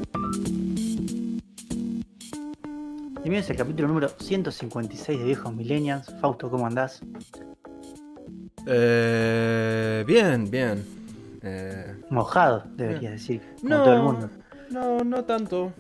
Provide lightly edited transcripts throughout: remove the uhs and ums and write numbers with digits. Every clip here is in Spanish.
Bienvenidos al capítulo número 156 de Viejos Millennials. Fausto, ¿cómo andás? Bien. Mojado, Bien. deberías decir, como todo el mundo. No tanto.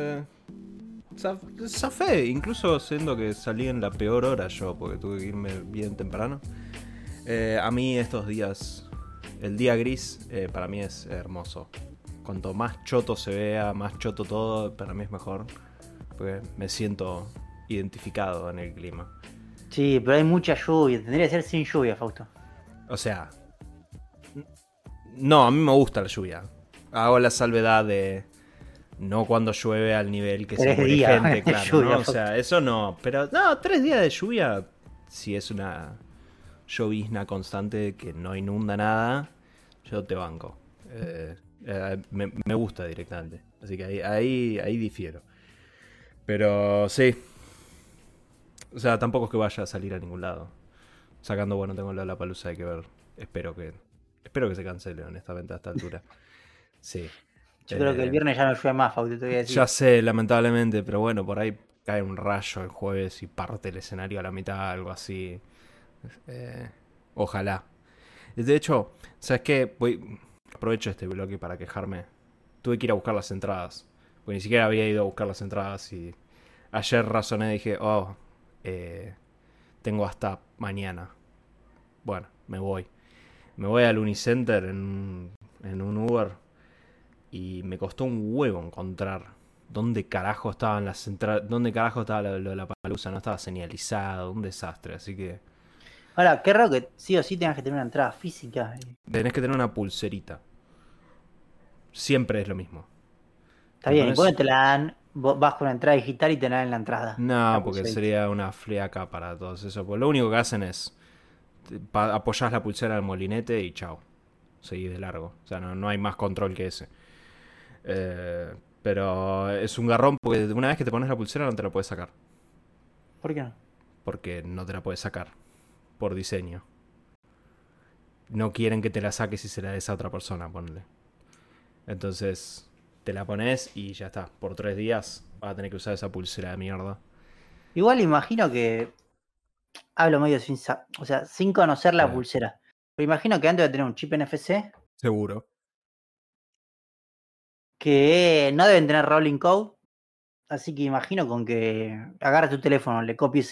Zafé, incluso siendo que salí en la peor hora yo, porque tuve que irme bien temprano. A mí estos días, el día gris, para mí es hermoso. Cuanto más choto se vea, más choto todo, para mí es mejor. Porque me siento identificado en el clima. Sí, pero hay mucha lluvia. Tendría que ser sin lluvia, Fausto. O sea, no, a mí me gusta la lluvia. Hago la salvedad de no cuando llueve al nivel que se 3 muere días gente, de claro, lluvia, ¿no? O Fausto. sea, eso no. Pero no, 3 días de lluvia, si es una llovizna constante que no inunda nada, yo te banco. Me gusta directamente. Así que ahí difiero. Pero sí. O sea, tampoco es que vaya a salir a ningún lado. Sacando, bueno, tengo la palusa, hay que ver. Espero que se cancele, honestamente, a esta altura. Sí. Yo creo que el viernes ya no llueve más, Fausto, te voy a Ya decir. sé, lamentablemente, pero bueno, por ahí cae un rayo el jueves y parte el escenario a la mitad, algo así. Eh, Ojalá. De hecho, ¿sabes qué? Aprovecho este bloque para quejarme. Tuve que ir a buscar las entradas. Porque ni siquiera había ido a buscar las entradas y ayer razoné y dije, tengo hasta mañana. Bueno, me voy. Me voy al Unicenter en un Uber y me costó un huevo encontrar dónde carajo estaban las entradas, dónde carajo estaba lo de la palusa, no estaba señalizado, un desastre, así que Ahora, qué raro que sí o sí tengas que tener una entrada física. tenés que tener una pulserita. Siempre es lo mismo. Está Te bien, ¿y por qué pones. no te la dan? Vos vas con una entrada digital y te la dan en la entrada. No, La porque pulserita. sería una fleaca para todos eso. Pues lo único que hacen es apoyás la pulsera al molinete y chao. Seguís de largo. O sea, no hay más control que ese. Eh, pero es un garrón porque una vez que te pones la pulsera no te la puedes sacar. ¿Por qué no? Porque no te la puedes sacar. Por diseño. No quieren que te la saques si se la des a otra persona, ponle. Entonces, te la pones y ya está. Por 3 días vas a tener que usar esa pulsera de mierda. Igual imagino que hablo medio o sea, sin conocer la Eh, pulsera. Pero imagino que antes de tener un chip NFC, Seguro. que no deben tener rolling code, así que imagino con que agarres tu teléfono, le copies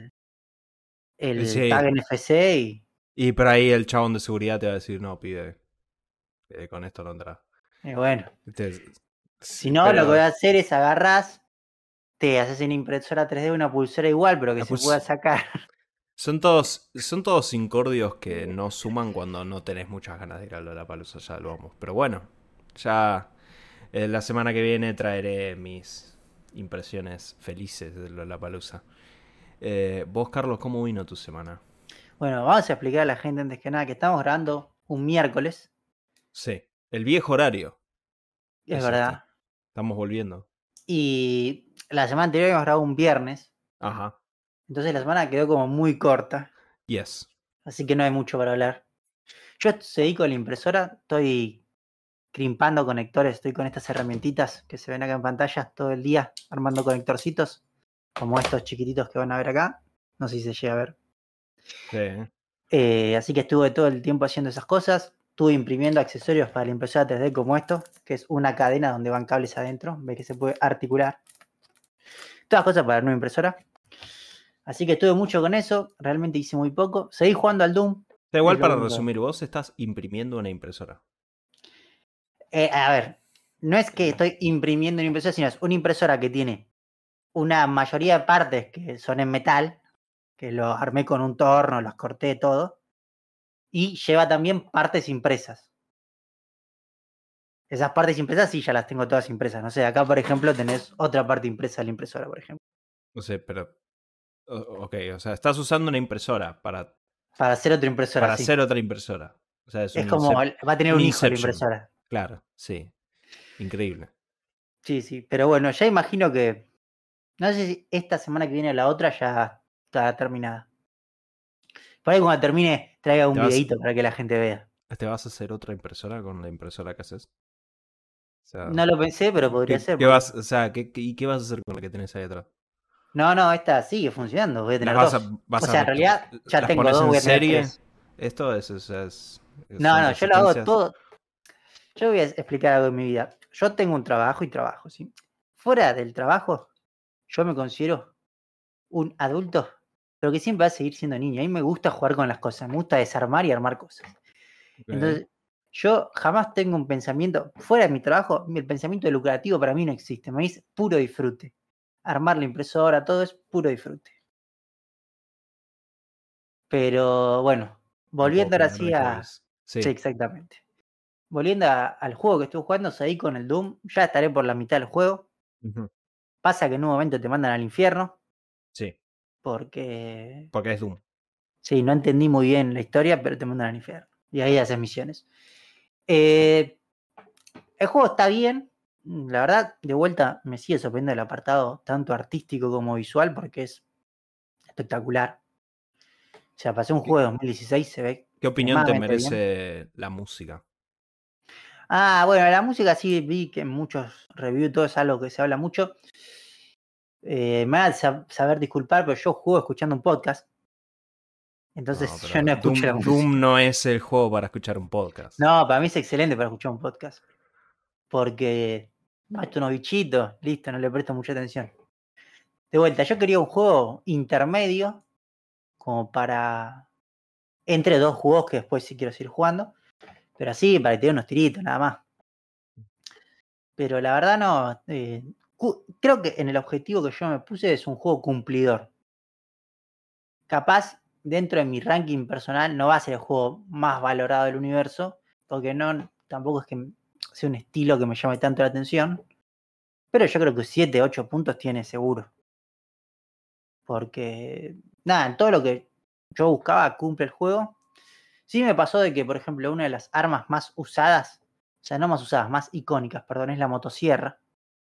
el tag Sí. NFC y Y por ahí el chabón de seguridad te va a decir, no, pide, con esto no entra. bueno. Si no, lo que voy Pero a hacer es agarrás, te haces una impresora 3D, una pulsera igual, pero que la se pueda puls- sacar. son todos incordios que no suman cuando no tenés muchas ganas de ir a Lollapalooza, ya lo vamos. Pero bueno, ya la semana que viene traeré mis impresiones felices de Lollapalooza. Vos, Carlos, ¿cómo vino tu semana? Bueno, vamos a explicar a la gente antes que nada que estamos grabando un miércoles, Sí, el viejo horario es es este. verdad. Estamos volviendo. Y la semana anterior habíamos grabado un viernes, Ajá. entonces la semana quedó como muy corta, Yes. así que no hay mucho para hablar. Yo se dedico a la impresora, estoy crimpando conectores, estoy con estas herramientitas que se ven acá en pantalla todo el día, armando conectorcitos, como estos chiquititos que van a ver acá. No sé si se llega a ver. Sí. Así que estuve todo el tiempo haciendo esas cosas. Estuve imprimiendo accesorios para la impresora 3D como esto, que es una cadena donde van cables adentro. Ve que se puede articular. Todas cosas para una impresora. Así que estuve mucho con eso. Realmente hice muy poco. Seguí jugando al Doom. Da Es igual lo para único. resumir, vos estás imprimiendo una impresora. A ver, no es que Eh, estoy imprimiendo una impresora, sino es una impresora que tiene una mayoría de partes que son en metal, que lo armé con un torno, los corté todo, y lleva también partes impresas. Esas partes impresas sí ya las tengo todas impresas. No sé, acá por ejemplo tenés otra parte impresa de la impresora, por ejemplo. No sé, pero. Ok, o sea, estás usando una impresora Para hacer otra impresora, para sí. hacer otra impresora. O sea, es Es como, va a tener un un hijo la Inception. impresora. Claro, sí. Increíble. Sí, sí. Pero bueno, ya imagino que, no sé si esta semana que viene o la otra ya está terminada. Por ahí cuando termine traiga un ¿Te vas, videito para que la gente vea. ¿Te vas a hacer otra impresora con la impresora que haces? sea, No lo pensé, pero podría ser. ¿qué vas, o sea, ¿qué vas a hacer con la que tenés ahí atrás? No, esta sigue funcionando, voy a ¿Las tener dos. O vas a sea, en realidad ya las tengo pones dos, en voy a tener serie? tres. Esto No, son no, yo lo hago resistencias. todo. Yo voy a explicar algo en mi vida. Yo tengo un trabajo y trabajo, ¿sí? Fuera del trabajo, yo me considero un adulto, pero que siempre va a seguir siendo niño. A mí me gusta jugar con las cosas, me gusta desarmar y armar cosas. Ok. Entonces, yo jamás tengo un pensamiento, fuera de mi trabajo, el pensamiento lucrativo para mí no existe. Me dice puro disfrute. Armar la impresora, todo es puro disfrute. Pero bueno, No puedo volviendo ahora opinar sí de a... hobbies. Sí, Sí. exactamente. Volviendo al juego que estuve jugando, seguí con el Doom. Ya estaré por la mitad del juego. Ujú. Pasa que en un momento te mandan al infierno, Sí, porque porque es Doom. sí, no entendí muy bien la historia, pero te mandan al infierno. Y ahí haces misiones. Eh, el juego está bien. La verdad, de vuelta me sigue sorprendiendo el apartado tanto artístico como visual, porque es espectacular. O sea, pasé un ¿Qué, juego de 2016, se ve qué opinión te extremadamente bien. merece la música? Ah, bueno, la música sí vi que en muchos reviews todo es algo que se habla mucho. Me va a saber disculpar, pero yo juego escuchando un podcast. No, Entonces yo pero no escucho la Doom música. no es el juego para escuchar un podcast. No, para mí es excelente para escuchar un podcast. Porque no, esto unos bichitos, listo, no le presto mucha atención. De vuelta, yo quería un juego intermedio, como para. Entre dos juegos que después sí quiero seguir jugando. Pero así, para que te dé unos tiritos, nada más. Pero la verdad no. Creo que en el objetivo que yo me puse es un juego cumplidor. Capaz, dentro de mi ranking personal, no va a ser el juego más valorado del universo. Porque no, tampoco es que sea un estilo que me llame tanto la atención. Pero yo creo que 7, 8 puntos tiene seguro. Porque, nada, en todo lo que yo buscaba cumple el juego. Sí me pasó de que, por ejemplo, una de las armas más usadas, o sea, no más usadas, más icónicas, perdón, es la motosierra.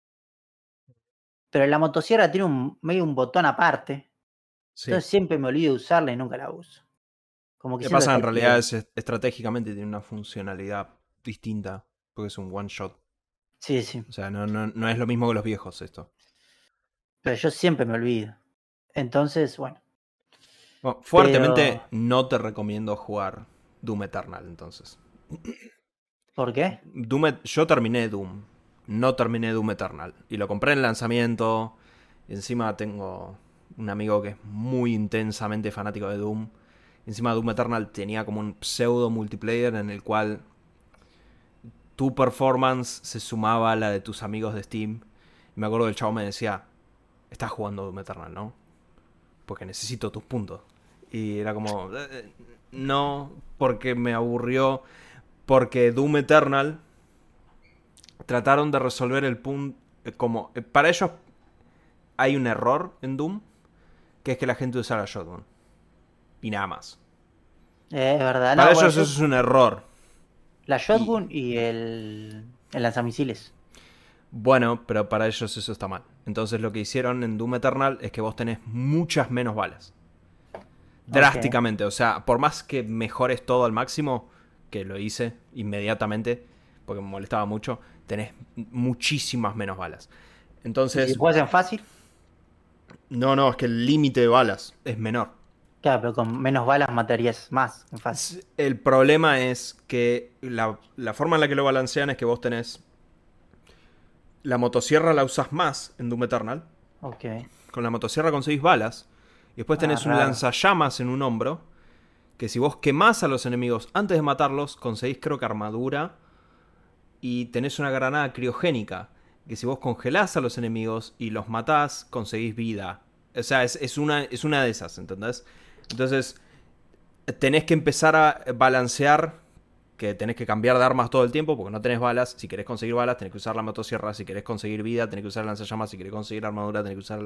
Pero la motosierra tiene medio un botón aparte. Sí. Entonces siempre me olvido de usarla y nunca la uso. Como que ¿Qué siento pasa? En hasta realidad que. estratégicamente tiene una funcionalidad distinta, porque es un one shot. Sí, sí. O sea, no es lo mismo que los viejos esto. Pero yo siempre me olvido. Entonces, bueno. Bueno, Pero. fuertemente no te recomiendo jugar Doom Eternal, entonces. ¿Por qué? Yo terminé Doom, no terminé Doom Eternal. Y lo compré en lanzamiento. Y encima tengo un amigo que es muy intensamente fanático de Doom. Y encima Doom Eternal tenía como un pseudo multiplayer en el cual tu performance se sumaba a la de tus amigos de Steam. Y me acuerdo que el chavo me decía, estás jugando Doom Eternal, ¿no? Porque necesito tus puntos. Y era como, no, porque me aburrió. Porque Doom Eternal trataron de resolver el punto. Como, para ellos hay un error en Doom, que es que la gente usa la shotgun. Y nada más. Es verdad. Para No, bueno, ellos eso es un error. la Y shotgun y el lanzamisiles. bueno, pero para ellos eso está mal. Entonces lo que hicieron en Doom Eternal es que vos tenés muchas menos balas. Ok. Drásticamente. O sea, por más que mejores todo al máximo, que lo hice inmediatamente, porque me molestaba mucho, tenés muchísimas menos balas. ¿Y si Entonces, juegas en fácil? no, es que el límite de balas es menor. Claro, pero con menos balas matarías más en fácil. El problema es que la forma en la que lo balancean es que vos tenés la motosierra la usas más en Doom Eternal. Ok. Con la motosierra conseguís balas. Y después Ah, tenés un raro. lanzallamas en un hombro. Que si vos quemás a los enemigos antes de matarlos, conseguís creo que armadura. Y tenés una granada criogénica. Que si vos congelás a los enemigos y los matás, conseguís vida. O sea, es una de esas, ¿entendés? Entonces, tenés que empezar a balancear, que tenés que cambiar de armas todo el tiempo porque no tenés balas. Si querés conseguir balas, tenés que usar la motosierra. Si querés conseguir vida, tenés que usar el lanzallamas. Si querés conseguir armadura, tenés que usar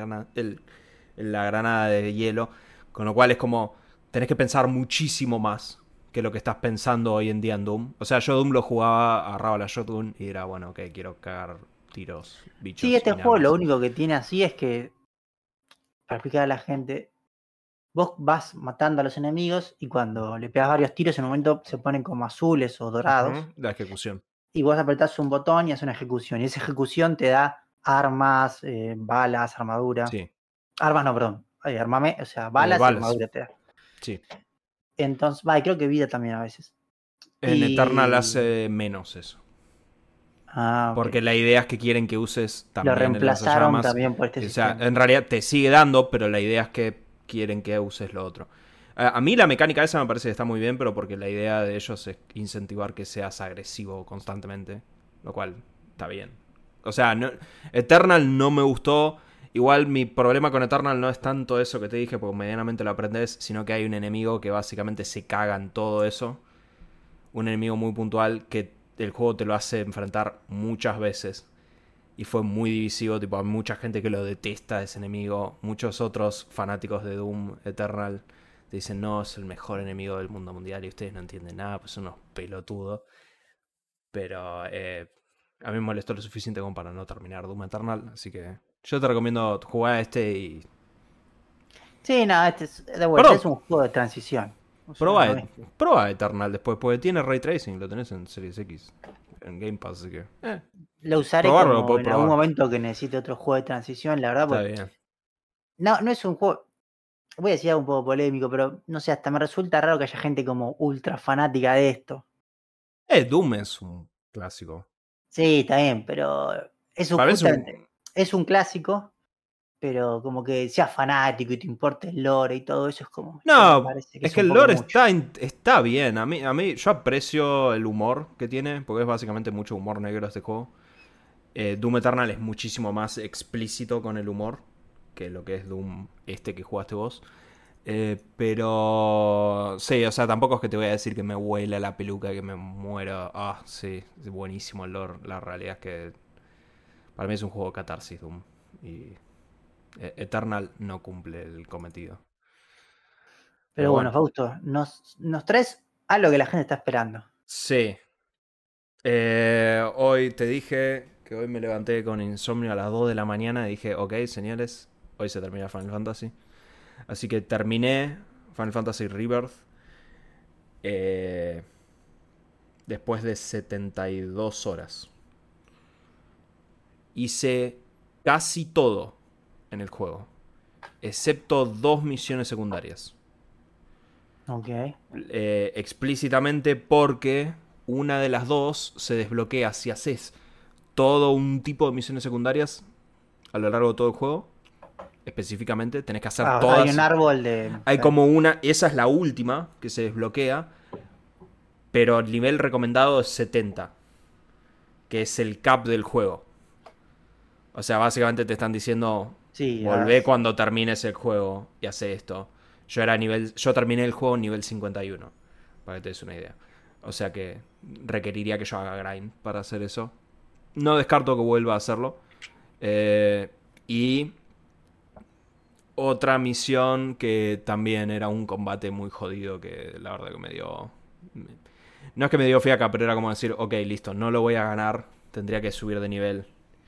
la granada de hielo. Con lo cual es como, tenés que pensar muchísimo más que lo que estás pensando hoy en día en Doom. O sea, yo Doom lo jugaba, agarraba la shotgun y era, bueno, ok, quiero cagar tiros, Sí, bichos este y nada juego lo más. único que tiene así es que, para explicar a la gente, vos vas matando a los enemigos y cuando le pegas varios tiros, en un momento se ponen como azules o dorados. La ejecución. y vos apretás un botón y haces una ejecución. Y esa ejecución te da armas, balas, armadura. Sí. Armas no, perdón. O sea, balas y Balas. armadura te da. Sí. Entonces, y creo que vida también a veces. En Eternal Y. hace menos eso. Ok. Porque la idea es que quieren que uses Lo también el reemplazaron lanzallamas. también por este O sea, sistema. en realidad te sigue dando, pero la idea es que quieren que uses lo otro. A mí la mecánica esa me parece que está muy bien, pero porque la idea de ellos es incentivar que seas agresivo constantemente. Lo cual está bien. O sea, Eternal no me gustó. Igual mi problema con Eternal no es tanto eso que te dije, porque medianamente lo aprendes, sino que hay un enemigo que básicamente se caga en todo eso. Un enemigo muy puntual que el juego te lo hace enfrentar muchas veces. Y fue muy divisivo, tipo, hay mucha gente que lo detesta ese enemigo. Muchos otros fanáticos de Doom Eternal te dicen, no, es el mejor enemigo del mundo mundial y ustedes no entienden nada, pues son unos pelotudos. Pero a mí me molestó lo suficiente como para no terminar Doom Eternal, así que yo te recomiendo jugar a este y... Sí, no, este es, de vuelta, es Perdón, un juego de transición. O sea, Proba, no es. proba Eternal después, porque tiene Ray Tracing, lo tenés en Series X, en Game Pass, así que... Lo usaré probarlo lo como puedo en algún probar. momento que necesite otro juego de transición, la verdad, Está porque bien. no es un juego. Voy a decir algo un poco polémico, pero no sé, hasta me resulta raro que haya gente como ultra fanática de esto. Doom es un clásico. Sí, está bien, pero Para mí es justamente, un... es un clásico, pero como que seas fanático y te importe el lore y todo eso es como, ya me No, parece que es es que un el poco lore mucho. está bien. Yo aprecio el humor que tiene, porque es básicamente mucho humor negro este juego. Doom Eternal es muchísimo más explícito con el humor que lo que es Doom este que jugaste vos. Pero sí, o sea, tampoco es que te voy a decir que me huela la peluca, que me muero. Ah, sí, es buenísimo el lore. La realidad es que para mí es un juego de catarsis Doom. Y Eternal no cumple el cometido. Pero Pero bueno, bueno, Fausto, nos traes algo que la gente está esperando. sí. Hoy te dije que hoy me levanté con insomnio a las 2 de la mañana y dije, ok, señores, hoy se termina Final Fantasy. Así que terminé Final Fantasy Rebirth eh, después de 72 horas. Hice casi todo en el juego, excepto dos misiones secundarias. Ok. Explícitamente porque una de las dos se desbloquea si haces todo un tipo de misiones secundarias a lo largo de todo el juego. Específicamente, tenés que hacer Hay un todas. árbol de. Hay como una, esa es la última que se desbloquea, pero el nivel recomendado es 70, que es el cap del juego. O sea, básicamente te están diciendo, Sí, volvé cuando termines el juego y hace esto. Yo terminé el juego en nivel 51, para que te des una idea. O sea que requeriría que yo haga grind para hacer eso. No descarto que vuelva a hacerlo. Y otra misión que también era un combate muy jodido que la verdad que me dio... No es que me dio fiaca, pero era como decir, ok, listo, no lo voy a ganar, tendría que subir de nivel.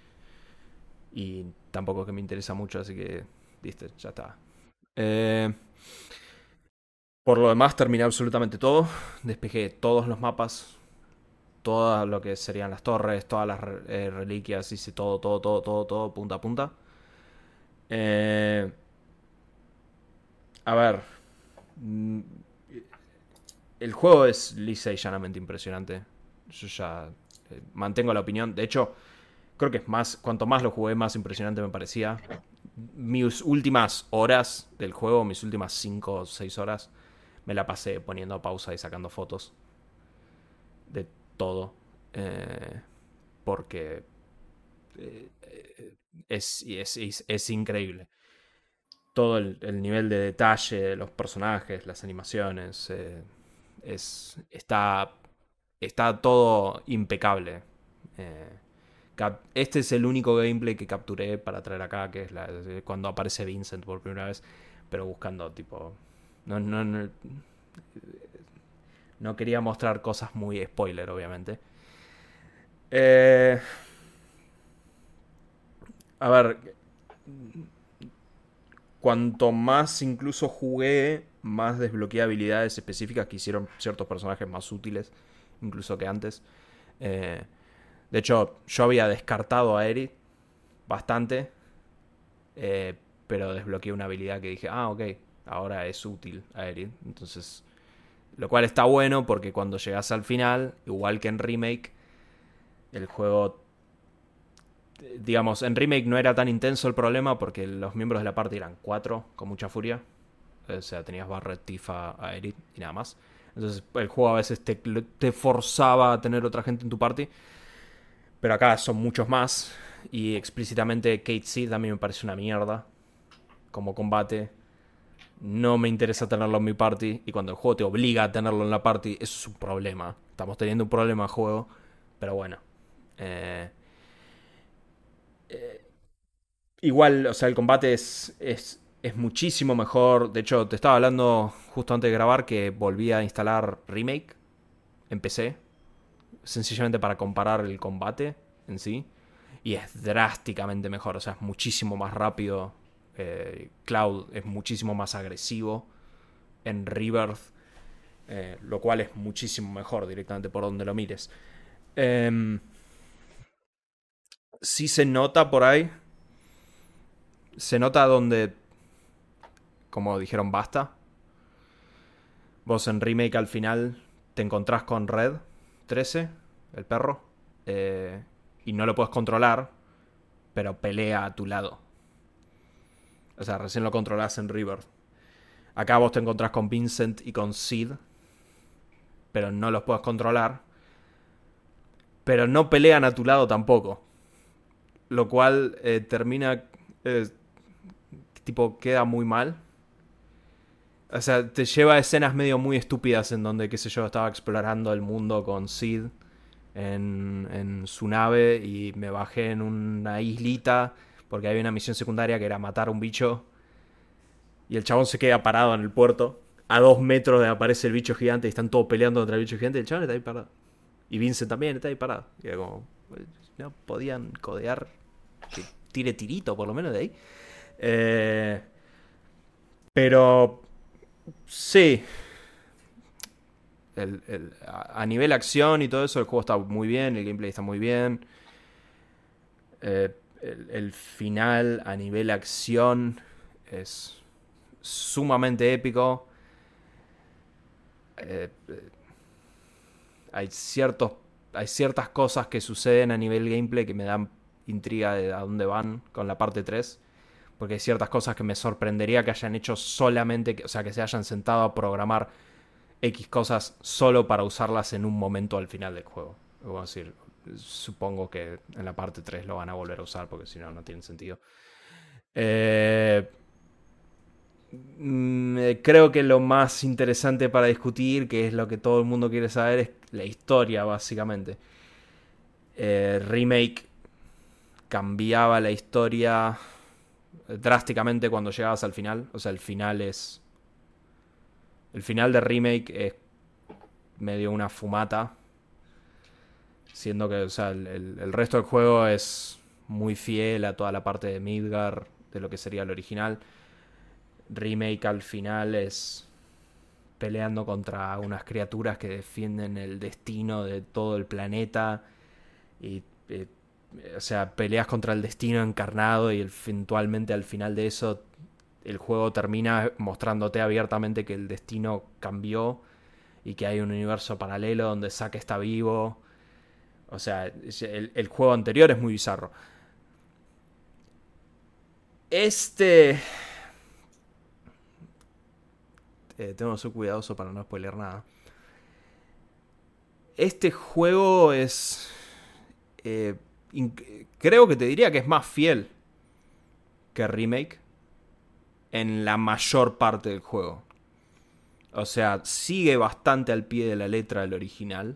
Y tampoco es que me interesa mucho, así que, viste, ya está. Eh, por lo demás, terminé absolutamente todo. Despejé todos los mapas, todo lo que serían las torres, todas las reliquias, hice todo, todo, todo, todo, todo, punta a punta. Eh, a ver, mm, el juego es lisa y llanamente impresionante. Yo ya mantengo la opinión. De hecho, creo que es más. Cuanto más lo jugué, más impresionante me parecía. Mis últimas horas del juego, mis últimas 5 o 6 horas, me la pasé poniendo pausa y sacando fotos de todo. Porque es increíble. Todo el nivel de detalle de los personajes, las animaciones. Está todo impecable. Eh, este es el único gameplay que capturé para traer acá, que es cuando aparece Vincent por primera vez, pero buscando tipo... No quería mostrar cosas muy spoiler, obviamente. Eh, a ver, cuanto más incluso jugué, más desbloqueé habilidades específicas que hicieron ciertos personajes más útiles, incluso que antes. Eh, de hecho, yo había descartado a Aerith bastante, pero desbloqueé una habilidad que dije, ok, ahora es útil a Aerith. Entonces, lo cual está bueno porque cuando llegas al final, igual que en Remake, el juego, digamos, en Remake no era tan intenso el problema porque los miembros de la party eran 4 con mucha furia. O sea, tenías Barret, Tifa, Aerith y nada más. Entonces el juego a veces te forzaba a tener otra gente en tu party. Pero acá son muchos más. Y explícitamente Kate Seed a mí me parece una mierda como combate. No me interesa tenerlo en mi party. Y cuando el juego te obliga a tenerlo en la party, eso es un problema. Estamos teniendo un problema de juego. Pero bueno. Eh, Igual, o sea, el combate es muchísimo mejor. De hecho, te estaba hablando justo antes de grabar que volví a instalar Remake en PC. Sencillamente para comparar el combate en sí. Y es drásticamente mejor. O sea, es muchísimo más rápido. Cloud es muchísimo más agresivo en Rebirth. Lo cual es muchísimo mejor directamente por donde lo mires. Sí se nota por ahí. Se nota donde, como dijeron, basta. Vos en Remake al final te encontrás con Red 13, el perro, y no lo puedes controlar, pero pelea a tu lado. O sea, recién lo controlás en Rebirth. Acá vos te encontrás con Vincent y con Sid, pero no los puedes controlar. Pero no pelean a tu lado tampoco. Lo cual termina... tipo, queda muy mal. O sea, te lleva a escenas medio muy estúpidas en donde, qué sé yo, estaba explorando el mundo con Sid en su nave y me bajé en una islita porque había una misión secundaria que era matar a un bicho y el chabón se queda parado en el puerto. A 2 metros de aparece el bicho gigante y están todos peleando contra el bicho gigante y el chabón está ahí parado. Y Vincent también está ahí parado. Y era como, no podían codear, que tire tirito por lo menos de ahí. Pero sí, a nivel acción y todo eso, el juego está muy bien, el gameplay está muy bien. El final a nivel acción es sumamente épico. Eh, hay ciertos hay ciertas cosas que suceden a nivel gameplay que me dan intriga de a dónde van con la parte 3. Porque hay ciertas cosas que me sorprendería que hayan hecho solamente, o sea, que se hayan sentado a programar X cosas solo para usarlas en un momento al final del juego. Es decir, supongo que en la parte 3 lo van a volver a usar porque si no, no tiene sentido. Creo que lo más interesante para discutir, que es lo que todo el mundo quiere saber, es la historia, básicamente. Remake cambiaba la historia drásticamente cuando llegabas al final. O sea, el final es... El final de Remake es medio una fumata. Siendo que, o sea, el resto del juego es muy fiel a toda la parte de Midgar, de lo que sería el original. Remake al final es peleando contra unas criaturas que defienden el destino de todo el planeta. Y, o sea, peleas contra el destino encarnado y eventualmente al final de eso el juego termina mostrándote abiertamente que el destino cambió y que hay un universo paralelo donde Zack está vivo. O sea, el juego anterior es muy bizarro. Tengo que ser cuidadoso para no spoilear nada. Este juego es... eh, creo que te diría que es más fiel que Remake en la mayor parte del juego. O sea, sigue bastante al pie de la letra del original.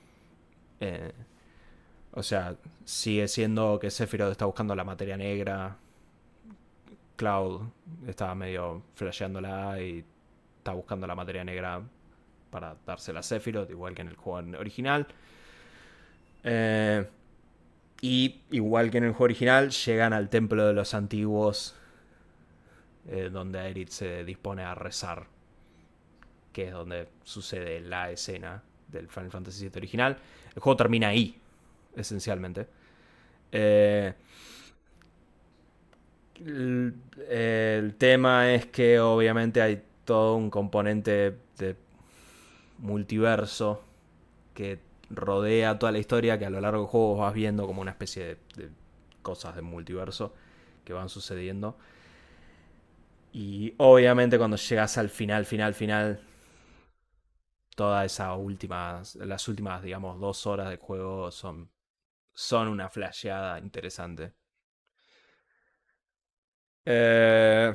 O sea, sigue siendo que Sephiroth está buscando la materia negra. Cloud estaba medio flasheándola y está buscando la materia negra para dársela a Sephiroth, igual que en el juego original. Y igual que en el juego original, llegan al templo de los antiguos, donde Aerith se dispone a rezar, que es donde sucede la escena del Final Fantasy VII original. El juego termina ahí, esencialmente. Eh, el tema es que obviamente hay todo un componente de multiverso que rodea toda la historia, que a lo largo del juego vas viendo como una especie de cosas de multiverso que van sucediendo. Y obviamente cuando llegas al final, todas esas las últimas, digamos, 2 horas de juego son una flasheada interesante. Eh,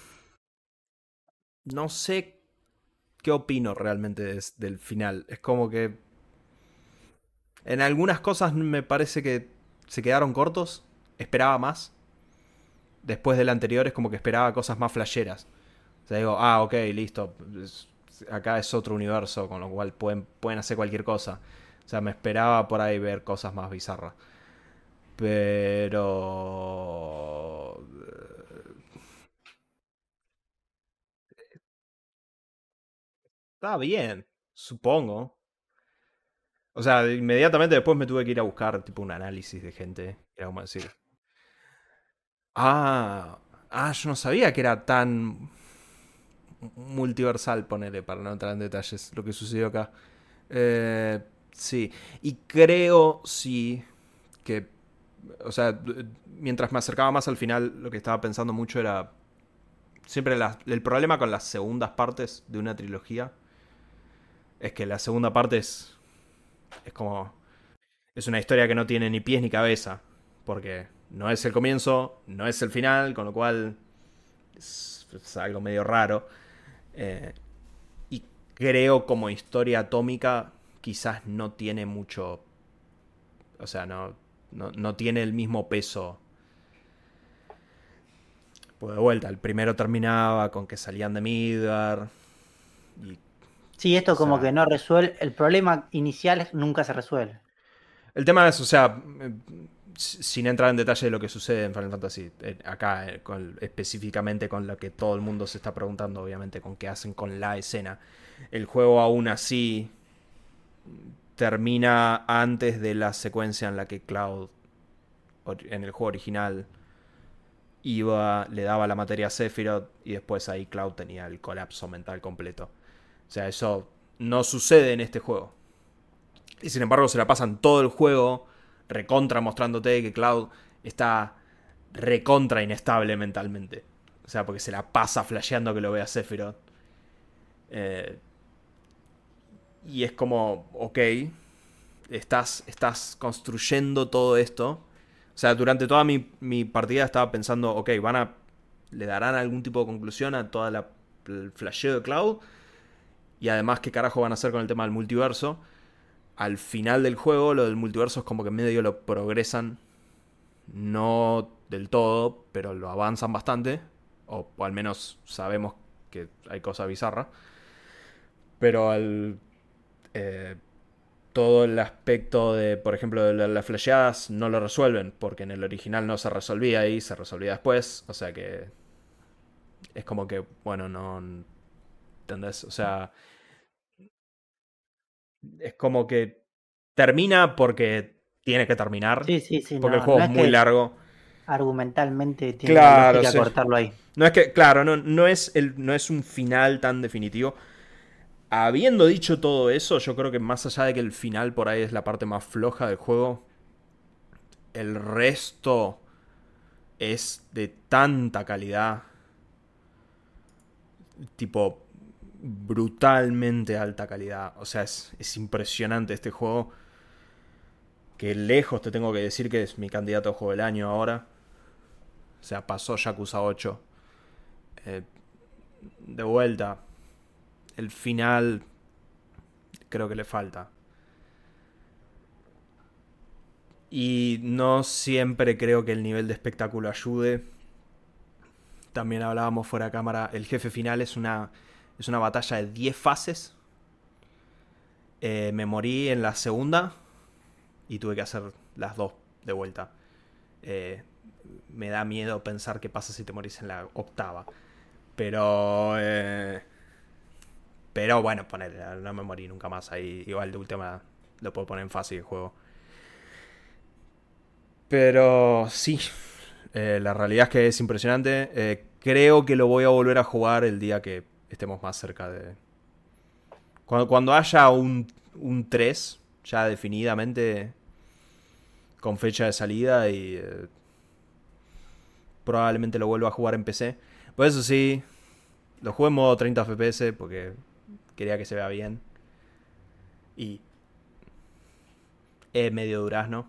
no sé qué opino realmente del final. Es como que en algunas cosas me parece que se quedaron cortos. Esperaba más. Después del anterior es como que esperaba cosas más flasheras. O sea, digo, ok, listo. Acá es otro universo, con lo cual pueden hacer cualquier cosa. O sea, me esperaba por ahí ver cosas más bizarras. Pero... Está bien, supongo. O sea, inmediatamente después me tuve que ir a buscar tipo un análisis de gente. Era como decir, ah, yo no sabía que era tan multiversal, ponele, para no entrar en detalles, lo que sucedió acá. Sí, y creo, sí, que, o sea, mientras me acercaba más al final, lo que estaba pensando mucho era siempre el problema con las segundas partes de una trilogía es que la segunda parte es como, es una historia que no tiene ni pies ni cabeza, porque no es el comienzo, no es el final, con lo cual es algo medio raro. Eh, y creo como historia atómica quizás no tiene mucho, o sea, no tiene el mismo peso. Pues de vuelta, el primero terminaba con que salían de Midgar y, Sí, o esto como que sea, no resuelve, el problema inicial nunca se resuelve. el tema es, o sea, sin entrar en detalle de lo que sucede en Final Fantasy, acá específicamente con lo que todo el mundo se está preguntando, obviamente, con qué hacen con la escena. El juego aún así termina antes de la secuencia en la que Cloud, en el juego original, le daba la materia a Sephiroth y después ahí Cloud tenía el colapso mental completo. O sea, eso no sucede en este juego. Y sin embargo se la pasan todo el juego recontra mostrándote que Cloud está recontra inestable mentalmente. O sea, porque se la pasa flasheando que lo ve a Sephiroth. Eh, y es como, ok, estás construyendo todo esto. O sea, durante toda mi partida estaba pensando, ok, le darán algún tipo de conclusión a toda el flasheo de Cloud. Y además, ¿qué carajo van a hacer con el tema del multiverso? Al final del juego, lo del multiverso es como que medio lo progresan. No del todo, pero lo avanzan bastante. O al menos sabemos que hay cosas bizarras. Pero eh, todo el aspecto de, por ejemplo, de las flasheadas no lo resuelven, porque en el original no se resolvía ahí, se resolvía después, o sea que es como que, bueno, no, ¿entendés? O sea, es como que termina porque tiene que terminar, Sí, sí, sí, porque el no, juego no es es muy que largo. argumentalmente tiene la Claro, lógica sí. cortarlo ahí. No es que, claro, no es un final tan definitivo. Habiendo dicho todo eso, yo creo que más allá de que el final por ahí es la parte más floja del juego, el resto es de tanta calidad, tipo brutalmente alta calidad. O sea, es impresionante este juego, que lejos te tengo que decir que es mi candidato a juego del año ahora. O sea, pasó Yakuza 8. Eh, de vuelta, el final creo que le falta. Y no siempre creo que el nivel de espectáculo ayude. También hablábamos fuera de cámara, el jefe final es una batalla de 10 fases. Me morí en la segunda y tuve que hacer las dos de vuelta. Eh, Me da miedo pensar qué pasa si te morís en la octava. Pero... pero bueno, poner, no me morí nunca más ahí. Igual de última lo puedo poner en fácil el juego. Pero sí, la realidad es que es impresionante. Creo que lo voy a volver a jugar el día que estemos más cerca de... Cuando haya un 3, ya definidamente, con fecha de salida, y probablemente lo vuelva a jugar en PC. Por eso sí, lo jugué en modo 30 FPS porque quería que se vea bien. Y es medio durazno.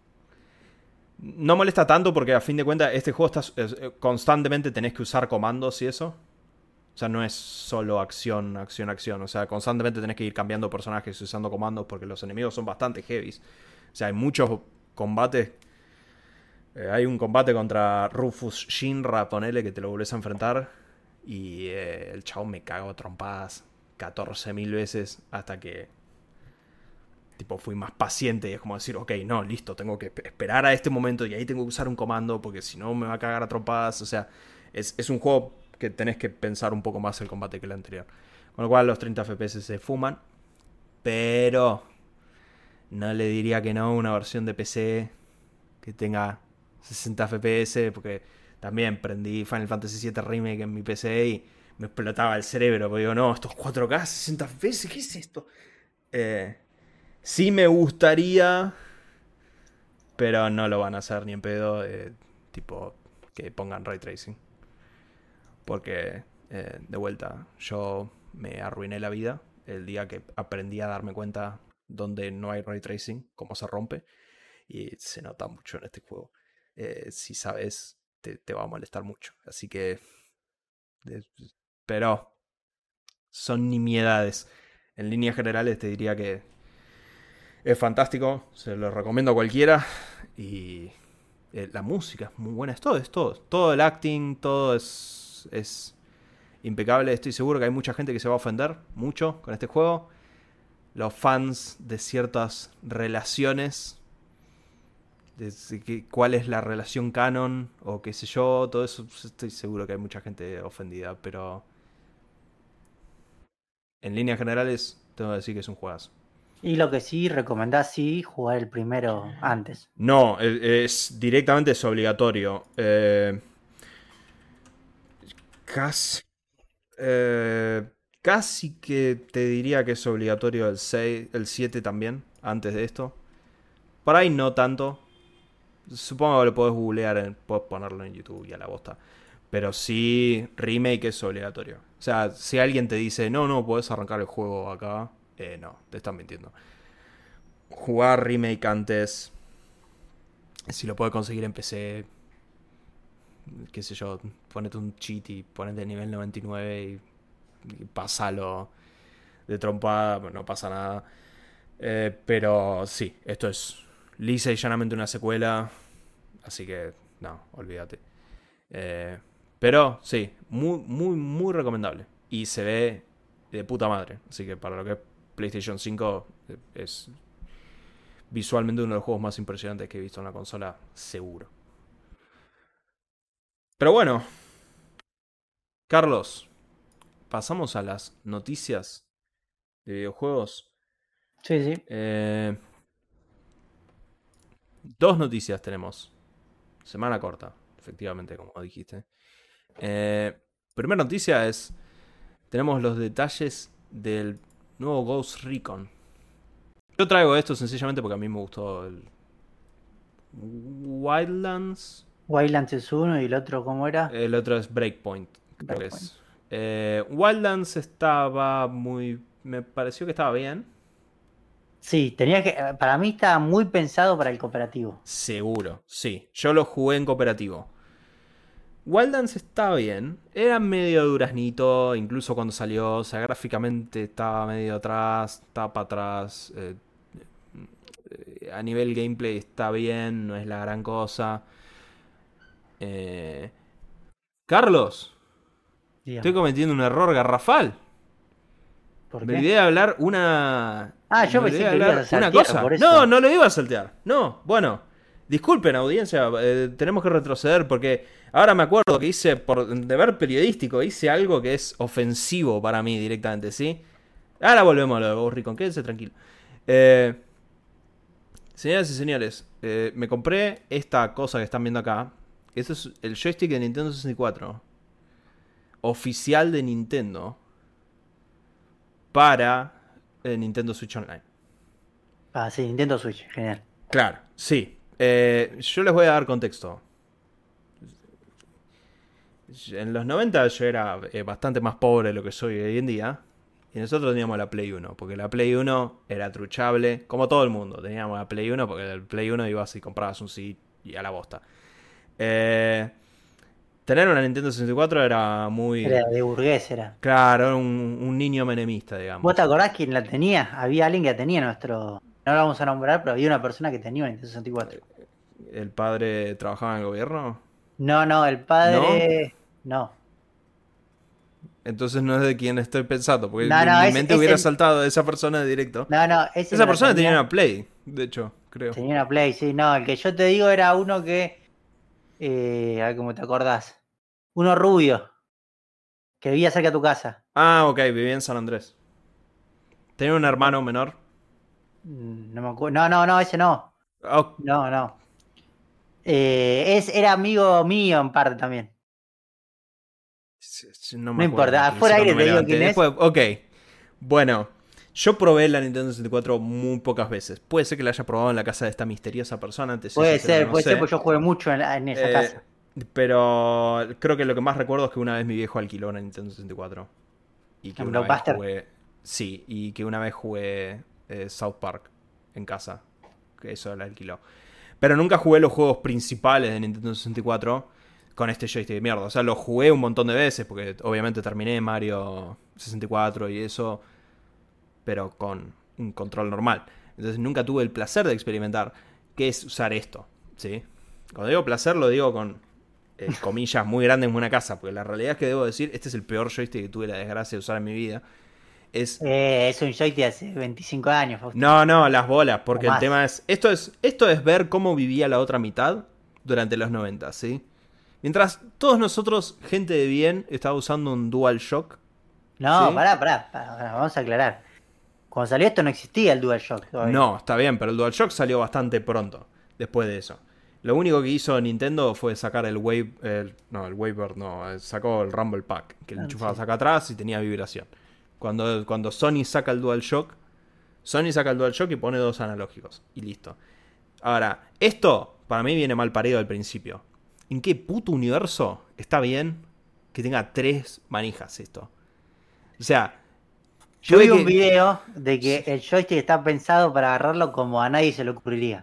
No molesta tanto porque a fin de cuentas este juego constantemente tenés que usar comandos y eso. O sea, no es solo acción, acción, acción. O sea, constantemente tenés que ir cambiando personajes y usando comandos porque los enemigos son bastante heavies. O sea, hay muchos combates. Hay un combate contra Rufus Shinra, ponele, que te lo volvés a enfrentar. Y el chabón me cago a trompadas 14.000 veces hasta que tipo fui más paciente y es como decir, ok, no, listo, tengo que esperar a este momento y ahí tengo que usar un comando porque si no me va a cagar a trompadas. O sea, es un juego que tenés que pensar un poco más el combate que el anterior. Con lo cual los 30 FPS se fuman. Pero no le diría que no una versión de PC que tenga 60 FPS, porque también prendí Final Fantasy VII Remake en mi PC y me explotaba el cerebro, porque digo, no, estos 4K, 60 FPS, ¿qué es esto? Sí me gustaría, pero no lo van a hacer ni en pedo, tipo que pongan Ray Tracing. Porque, de vuelta, yo me arruiné la vida el día que aprendí a darme cuenta donde no hay Ray Tracing, cómo se rompe. Y se nota mucho en este juego. Si sabes, te va a molestar mucho. Así que... pero son nimiedades. En líneas generales te diría que es fantástico. Se lo recomiendo a cualquiera. Y la música es muy buena. Es todo. Todo el acting, todo es impecable. Estoy seguro que hay mucha gente que se va a ofender mucho con este juego. Los fans de ciertas relaciones, de cuál es la relación canon o qué sé yo, todo eso, estoy seguro que hay mucha gente ofendida, pero en líneas generales tengo que decir que es un juegazo. Y lo que sí recomendás, sí, jugar el primero antes. No, directamente es obligatorio. Casi, casi que te diría que es obligatorio el 6, el 7 también, antes de esto. Por ahí no tanto. Supongo que lo podés googlear, podés ponerlo en YouTube y a la bosta. Pero sí, remake es obligatorio. O sea, si alguien te dice, no, podés arrancar el juego acá, no, te están mintiendo. Jugar remake antes, si lo puedes conseguir en PC, qué sé yo, ponete un cheat y ponete nivel 99 y pasalo de trompada, no pasa nada. Pero sí, esto es lisa y llanamente una secuela, así que no, olvídate. Pero sí, muy recomendable. Y se ve de puta madre. Así que para lo que es PlayStation 5 es visualmente uno de los juegos más impresionantes que he visto en la consola, seguro. Pero bueno, Carlos, pasamos a las noticias de videojuegos. Sí. Dos noticias tenemos. Semana corta, efectivamente, como dijiste. Primera noticia es... tenemos los detalles del nuevo Ghost Recon. Yo traigo esto sencillamente porque a mí me gustó el... Wildlands. Wildlands es uno y el otro, ¿cómo era? El otro es Breakpoint, creo que es. Wildlands estaba muy... me pareció que estaba bien. Sí, para mí estaba muy pensado para el cooperativo. Seguro, sí. Yo lo jugué en cooperativo. Wildlands estaba bien. Era medio duraznito, incluso cuando salió. O sea, gráficamente estaba medio atrás, estaba para atrás. A nivel gameplay está bien, no es la gran cosa. Carlos, Dígame. estoy cometiendo un error garrafal. ¿Por Me qué? olvidé de hablar una... Yo pensé que lo ibas a saltear, una cosa. por eso. No lo iba a saltear. No, bueno. Disculpen, audiencia, tenemos que retroceder porque ahora me acuerdo que hice, por deber periodístico, hice algo que es ofensivo para mí directamente, ¿sí? Ahora volvemos a lo de Ghost Recon, quédense tranquilo. Señoras y señores, me compré esta cosa que están viendo acá. Este es el joystick de Nintendo 64. Oficial de Nintendo. Para Nintendo Switch Online. Ah, sí, Nintendo Switch, genial. Claro, sí. Yo les voy a dar contexto. En los 90 yo era bastante más pobre de lo que soy hoy en día. Y nosotros teníamos la Play 1. Porque la Play 1 era truchable. Como todo el mundo. Teníamos la Play 1 porque el Play 1 ibas y comprabas un CD y a la bosta. Tener una Nintendo 64 era muy... Era de burgués, era. Claro, era un niño menemista, ¿Vos te digamos. acordás quién la tenía? Había alguien que tenía nuestro... No lo vamos a nombrar, pero había una persona que tenía un Nintendo 64. ¿El padre trabajaba en el gobierno? No, no, el ¿No? padre... No. Entonces no es de quien estoy pensando, porque No, no, mi mente hubiera ese... saltado de esa persona de directo. No, no, ese Esa no la persona tenía tenía. una Play, de hecho, creo. Tenía una Play, sí. No, el que yo te digo era uno que... a ver cómo te acordás. Uno rubio, que vivía cerca de tu casa. Ah, ok, vivía en San Andrés. Tenía un hermano menor. No me acuerdo. No, no, no, ese no. Oh, No, no. Era amigo mío en parte también. no me No acuerdo, importa, porque afuera encima aire no te me digo levanté. quién es. Después, ok. Bueno, yo probé la Nintendo 64 muy pocas veces. Puede ser que la haya probado en la casa de esta misteriosa persona, antes soy sincero que no Puede ser, sé. pues yo jugué mucho en esa Eh, casa. pero creo que lo que más recuerdo es que una vez mi viejo alquiló una Nintendo 64. Y que En una vez Blockbuster. jugué. Sí, y que una vez jugué South Park en casa. Que eso la alquiló. Pero nunca jugué los juegos principales de Nintendo 64 con este joystick de mierda. O sea, lo jugué un montón de veces, porque obviamente terminé Mario 64 y eso, pero con un control normal. Entonces nunca tuve el placer de experimentar qué es usar esto. ¿Sí? Cuando digo placer lo digo con comillas muy grandes en una casa, porque la realidad es que debo decir, este es el peor joystick que tuve la desgracia de usar en mi vida. Es Es un joystick de hace 25 años, Fausto. no, no, las bolas, O porque el más. tema es esto es ver cómo vivía la otra mitad durante los 90, ¿sí? Mientras todos nosotros, gente de bien, estaba usando un DualShock, No, ¿sí? pará, vamos a aclarar. Cuando salió esto no existía el DualShock todavía. No, está bien, pero el DualShock salió bastante pronto después de eso. Lo único que hizo Nintendo fue sacar el Wave, no, el Wavebird no, sacó el Rumble Pack, que le enchufabas Sí. acá atrás y tenía vibración. Cuando Sony saca el DualShock, Sony saca el DualShock y pone dos analógicos y listo. Ahora, esto para mí viene mal parido al principio. ¿En qué puto universo está bien que tenga tres manijas esto? O sea, Yo tuve vi un que... video de que el joystick está pensado para agarrarlo como a nadie se le ocurriría.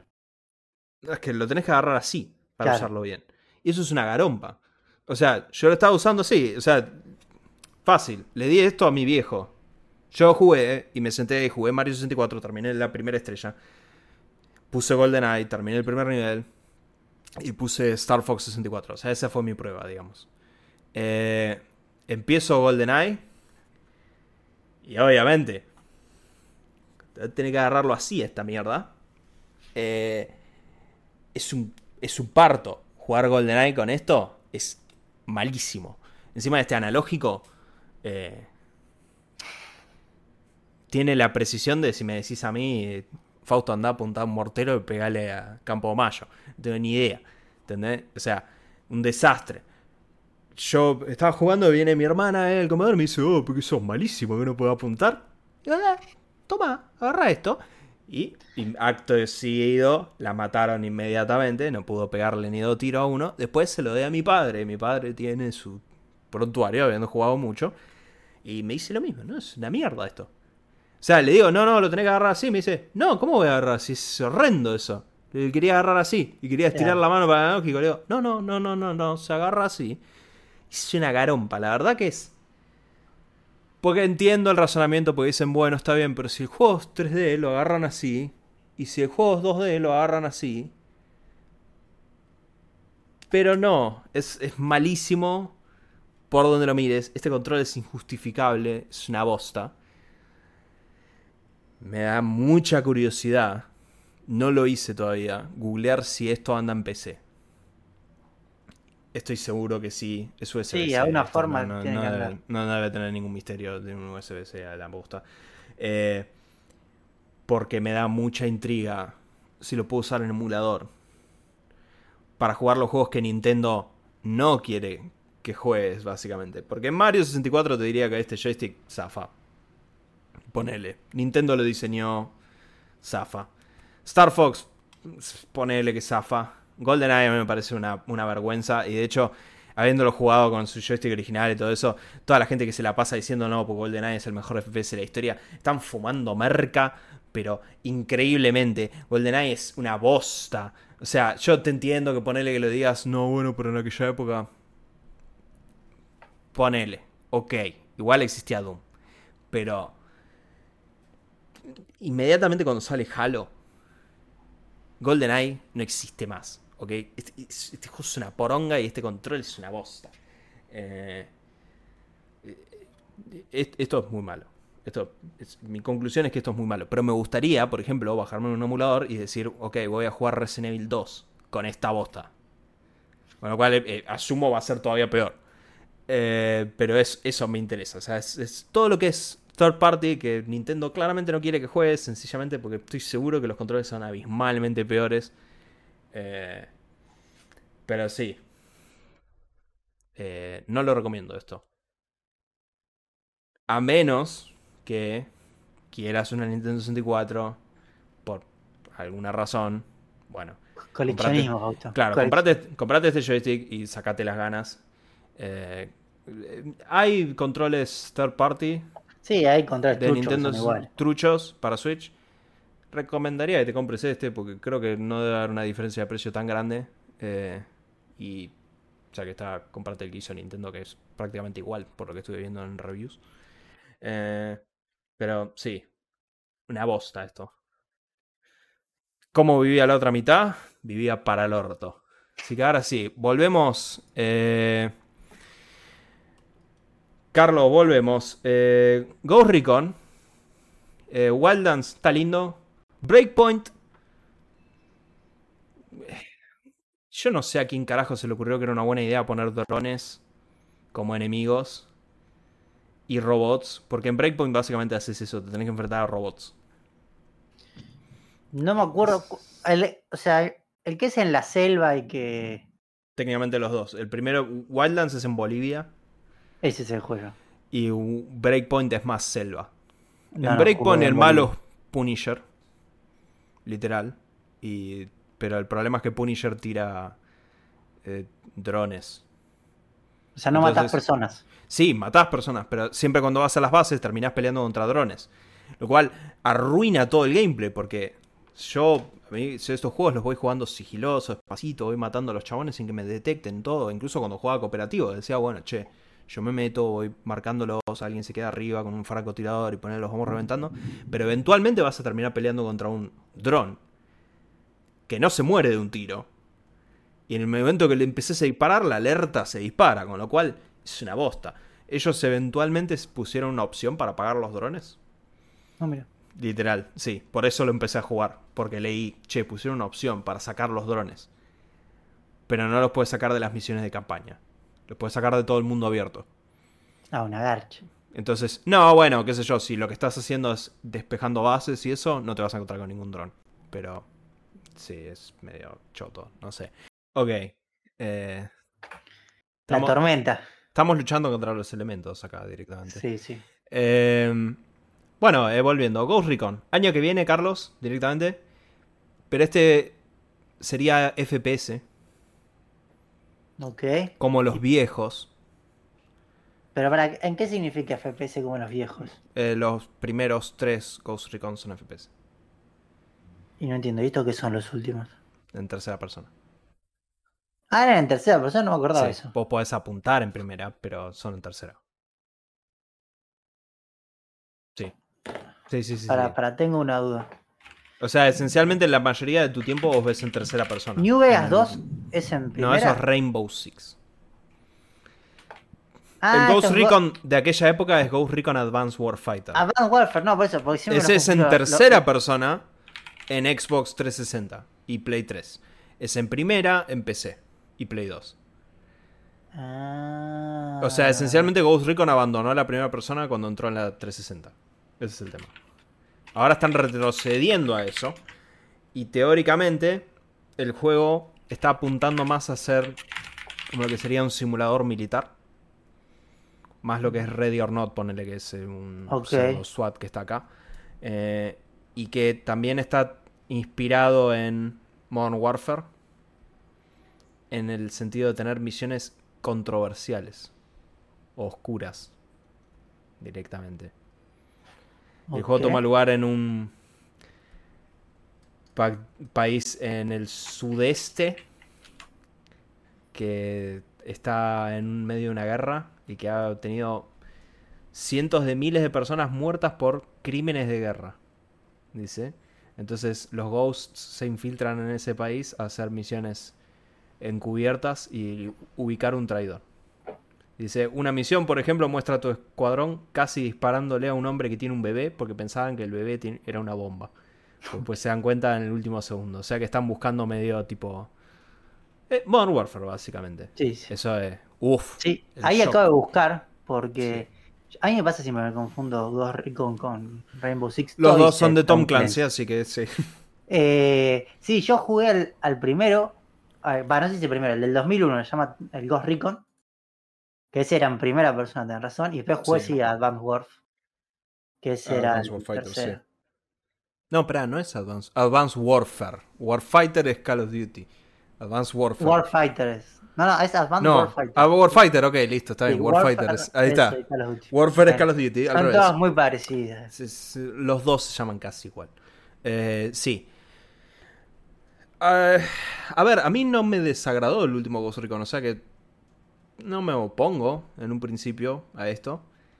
Es que lo tenés que agarrar así para Claro. usarlo bien. Y eso es una garompa. O sea, yo lo estaba usando así. O sea, fácil. Le di esto a mi viejo. Yo jugué y me senté y jugué Mario 64. Terminé la primera estrella. Puse GoldenEye, terminé el primer nivel. Y puse Star Fox 64. O sea, esa fue mi prueba, digamos. Eh, Empiezo GoldenEye. Y obviamente, tenés que agarrarlo así, esta mierda. Eh, es un parto. Jugar GoldenEye con esto es malísimo. Encima de este analógico, eh, tiene la precisión de si me decís a mí, Fausto anda a apuntar un mortero y pegale a Campo Mayo. No tengo ni idea. ¿Entendés? O sea, un desastre. Yo estaba jugando, viene mi hermana el comedor y me dice, oh, porque sos malísimo, que no puedo apuntar. Y yo, toma, agarra esto. Y acto seguido la mataron inmediatamente, no pudo pegarle ni dos tiros a uno. Después se lo dé a mi padre. Mi padre tiene su prontuario, habiendo jugado mucho. Y me dice lo mismo, ¿no? Es una mierda esto. O sea, le digo, no, lo tenés que agarrar así. Me dice, no, ¿cómo voy a agarrar así? Es horrendo eso. Le quería agarrar así. Y quería estirar Claro. la mano para el analógico. Le digo, no, se agarra así. Es una garompa, la verdad que es. Porque entiendo el razonamiento, porque dicen, bueno, está bien, pero si el juego es 3D, lo agarran así. Y si el juego es 2D, lo agarran así. Pero no, es malísimo por donde lo mires. Este control es injustificable, es una bosta. Me da mucha curiosidad. No lo hice todavía. Googlear si esto anda en PC. Estoy seguro que sí. Es Sí, de USB-C. alguna Esto forma tiene que andar. no debe tener ningún misterio de un USB-C a la bosta. Porque me da mucha intriga si lo puedo usar en emulador para jugar los juegos que Nintendo no quiere que juegues, básicamente. Porque en Mario 64 te diría que este joystick zafa. Ponele. Nintendo lo diseñó, zafa. Star Fox, ponele que zafa. GoldenEye a mí me parece una vergüenza. Y de hecho, habiéndolo jugado con su joystick original y todo eso, toda la gente que se la pasa diciendo no, porque GoldenEye es el mejor FPS de la historia, están fumando merca, pero increíblemente. GoldenEye es una bosta. O sea, yo te entiendo que ponele que lo digas, no, bueno, pero en aquella época... Ponele, ok, igual existía Doom. Pero... inmediatamente cuando sale Halo, GoldenEye no existe más. ¿Ok? Este juego es una poronga y este control es una bosta. Esto es muy malo. Mi conclusión es que esto es muy malo. Pero me gustaría, por ejemplo, bajarme un emulador y decir, ok, voy a jugar Resident Evil 2 con esta bosta. Con lo cual asumo va a ser todavía peor. Pero eso me interesa. O sea, es todo lo que es third party que Nintendo claramente no quiere que juegues, sencillamente porque estoy seguro que los controles son abismalmente peores. Pero sí. No lo recomiendo esto. A menos que quieras una Nintendo 64 por alguna razón. Bueno, Coleccionismo, Auto. claro, comprate este joystick y sacate las ganas. Hay controles third party Sí, hay controles de truchos, Nintendo son iguales. truchos para Switch. Recomendaría que te compres este porque creo que no debe haber una diferencia de precio tan grande. Y ya que está, comprate el que hizo Nintendo, que es prácticamente igual por lo que estuve viendo en reviews. Pero sí, una bosta esto. ¿Cómo vivía la otra mitad? Vivía para el orto. Así que ahora sí, volvemos. Carlos, volvemos. Ghost Recon. Wildlands está lindo. Breakpoint. Yo no sé a quién carajo se le ocurrió que era una buena idea poner drones como enemigos y robots. Porque en Breakpoint básicamente haces eso, te tenés que enfrentar a robots. No me acuerdo. O sea, el que es en la selva y que. Técnicamente los dos. El primero, Wildlands, es en Bolivia. Ese es el juego. Y Breakpoint es más selva. No, En no, Breakpoint jugué el en malo Bolivia. es Punisher. Literal. Pero el problema es que Punisher tira drones. O sea, no Entonces, matás personas. sí, matás personas, pero siempre cuando vas a las bases terminás peleando contra drones. Lo cual arruina todo el gameplay, porque yo estos juegos los voy jugando sigiloso, despacito, voy matando a los chabones sin que me detecten todo. Incluso cuando jugaba cooperativo, decía, bueno, che, yo me meto, voy marcándolos, alguien se queda arriba con un francotirador y los vamos reventando. Pero eventualmente vas a terminar peleando contra un dron que no se muere de un tiro. Y en el momento que le empecés a disparar, la alerta se dispara, con lo cual es una bosta. Ellos eventualmente pusieron una opción para apagar los drones. No, mira. Literal, sí. Por eso lo empecé a jugar. Porque leí, che, pusieron una opción para sacar los drones. Pero no los puedes sacar de las misiones de campaña. Los puedes sacar de todo el mundo abierto. Ah, una garcha. Entonces, no, bueno, qué sé yo. Si lo que estás haciendo es despejando bases y eso, no te vas a encontrar con ningún dron. Pero sí, es medio choto, no sé. Ok. La tormenta. Estamos luchando contra los elementos acá directamente. Sí, sí. Bueno, volviendo. Ghost Recon. Año que viene, Carlos, directamente. Pero este sería FPS. Ok. Como los viejos. Pero ¿en qué significa FPS como los viejos? Los primeros 3 Ghost Recon son FPS. Y no entiendo, ¿y esto qué son los últimos? En tercera persona. Ah, eran en tercera persona, no me acordaba Sí, eso. vos podés apuntar en primera, pero son en tercera. Sí. Sí. Para, tengo una duda. O sea, esencialmente la mayoría de tu tiempo vos ves en tercera persona. ¿New Vegas 2 es en primera? No, eso es Rainbow Six. Ah, el Ghost Recon de aquella época es Ghost Recon Advanced Warfighter. Advanced Warfare, no, por eso. Porque siempre Ese los es en confundo. tercera persona en Xbox 360 y Play 3. Es en primera en PC y Play 2. Ah. O sea, esencialmente Ghost Recon abandonó la primera persona cuando entró en la 360. Ese es el tema. Ahora están retrocediendo a eso. Y teóricamente, el juego está apuntando más a ser como lo que sería un simulador militar. Más lo que es Ready or Not, ponele que es un Ok. pseudo SWAT que está acá. Y que también está inspirado en Modern Warfare. En el sentido de tener misiones controversiales. Oscuras. Directamente. El juego toma Ok. lugar en un país en el sudeste que está en medio de una guerra y que ha tenido cientos de miles de personas muertas por crímenes de guerra, dice. Entonces los Ghosts se infiltran en ese país a hacer misiones encubiertas y ubicar un traidor. Dice, una misión, por ejemplo, muestra a tu escuadrón casi disparándole a un hombre que tiene un bebé porque pensaban que el bebé era una bomba. Pues se dan cuenta en el último segundo. O sea que están buscando medio tipo... Modern Warfare, básicamente. Sí, sí. Eso es... Uff, Sí, el ahí acabo shock. de buscar Sí. porque a mí me pasa si me confundo Ghost Recon con Rainbow Six. Los Todo dos dice son de Tom Tom Clancy, Clancy. así que sí. Sí, yo jugué al primero, no sé si el primero, el del 2001, se llama el Ghost Recon, que ese era en primera persona, tenés razón, y después jugué Sí. sí a Advanced Warfare, que ese era Advanced el Warfighter, sí. tercero. No, espera, no es Advanced. Advanced Warfare. Warfighter es Call of Duty. Advanced Warfare. Warfighter es. No, es Advanced No, Warfighter. Warfighter, ok, listo, está Sí, bien. Warfighter Warfare es. Ahí es está. Call of Duty. Warfare es Bueno, Call of Duty, al son revés. todas muy parecidas. Los dos se llaman casi igual. Sí. A ver, a mí no me desagradó el último Ghost Recon, o sea que no me opongo en un principio a esto.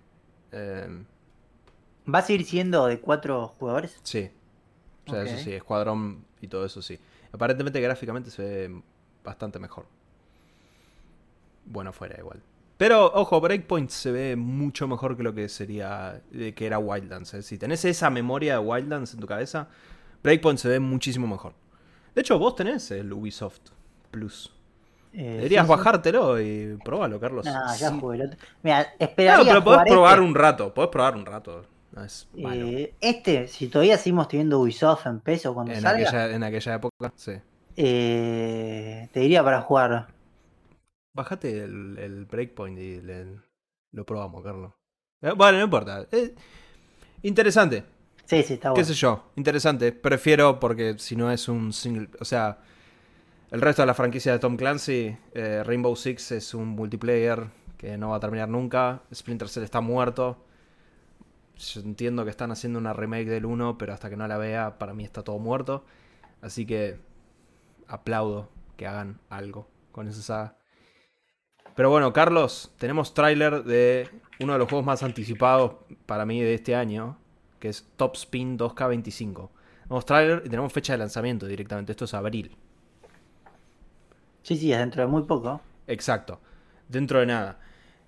¿Va a seguir siendo de 4 jugadores? Sí, o sea, Ok. eso sí, escuadrón y todo eso sí. Aparentemente gráficamente se ve bastante mejor. Bueno, fuera igual. Pero, ojo, Breakpoint se ve mucho mejor que lo que sería, que era Wildlands. Si tenés esa memoria de Wildlands en tu cabeza, Breakpoint se ve muchísimo mejor. De hecho, vos tenés el Ubisoft Plus. Sí, Deberías sí. bajártelo y probalo, Carlos. Nah, ya jugué el otro. Mira, No, esperaría pero podés jugar probar este. un rato. Podés probar un rato. No es malo. Si todavía seguimos teniendo Ubisoft en peso cuando salga, En aquella época, sí. te diría para jugar. Bájate el Breakpoint y lo probamos, Carlos. Bueno, no importa. Interesante. Sí, sí, está Qué bueno. sé yo. Interesante. Prefiero porque si no es un single... O sea, el resto de la franquicia de Tom Clancy, Rainbow Six es un multiplayer que no va a terminar nunca. Splinter Cell está muerto. Yo entiendo que están haciendo una remake del 1, pero hasta que no la vea, para mí está todo muerto. Así que aplaudo que hagan algo con esa saga. Pero bueno, Carlos, tenemos tráiler de uno de los juegos más anticipados para mí de este año, que es Top Spin 2K25. Tenemos tráiler y tenemos fecha de lanzamiento directamente. Esto es abril. Sí, sí, es dentro de muy poco. Exacto. Dentro de nada.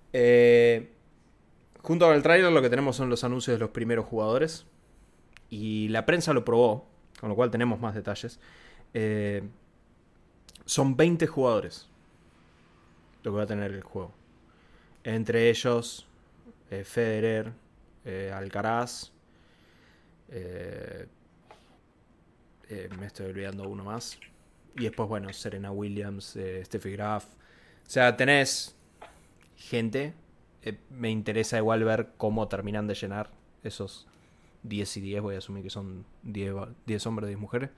Junto con el tráiler lo que tenemos son los anuncios de los primeros jugadores. Y la prensa lo probó, con lo cual tenemos más detalles. Son 20 jugadores lo que va a tener el juego. Entre ellos Federer, Alcaraz. Me estoy olvidando uno más. Y después, bueno, Serena Williams, Steffi Graf. O sea, tenés gente. Me interesa igual ver cómo terminan de llenar esos 10 y 10. Voy a asumir que son 10 hombres, 10 mujeres.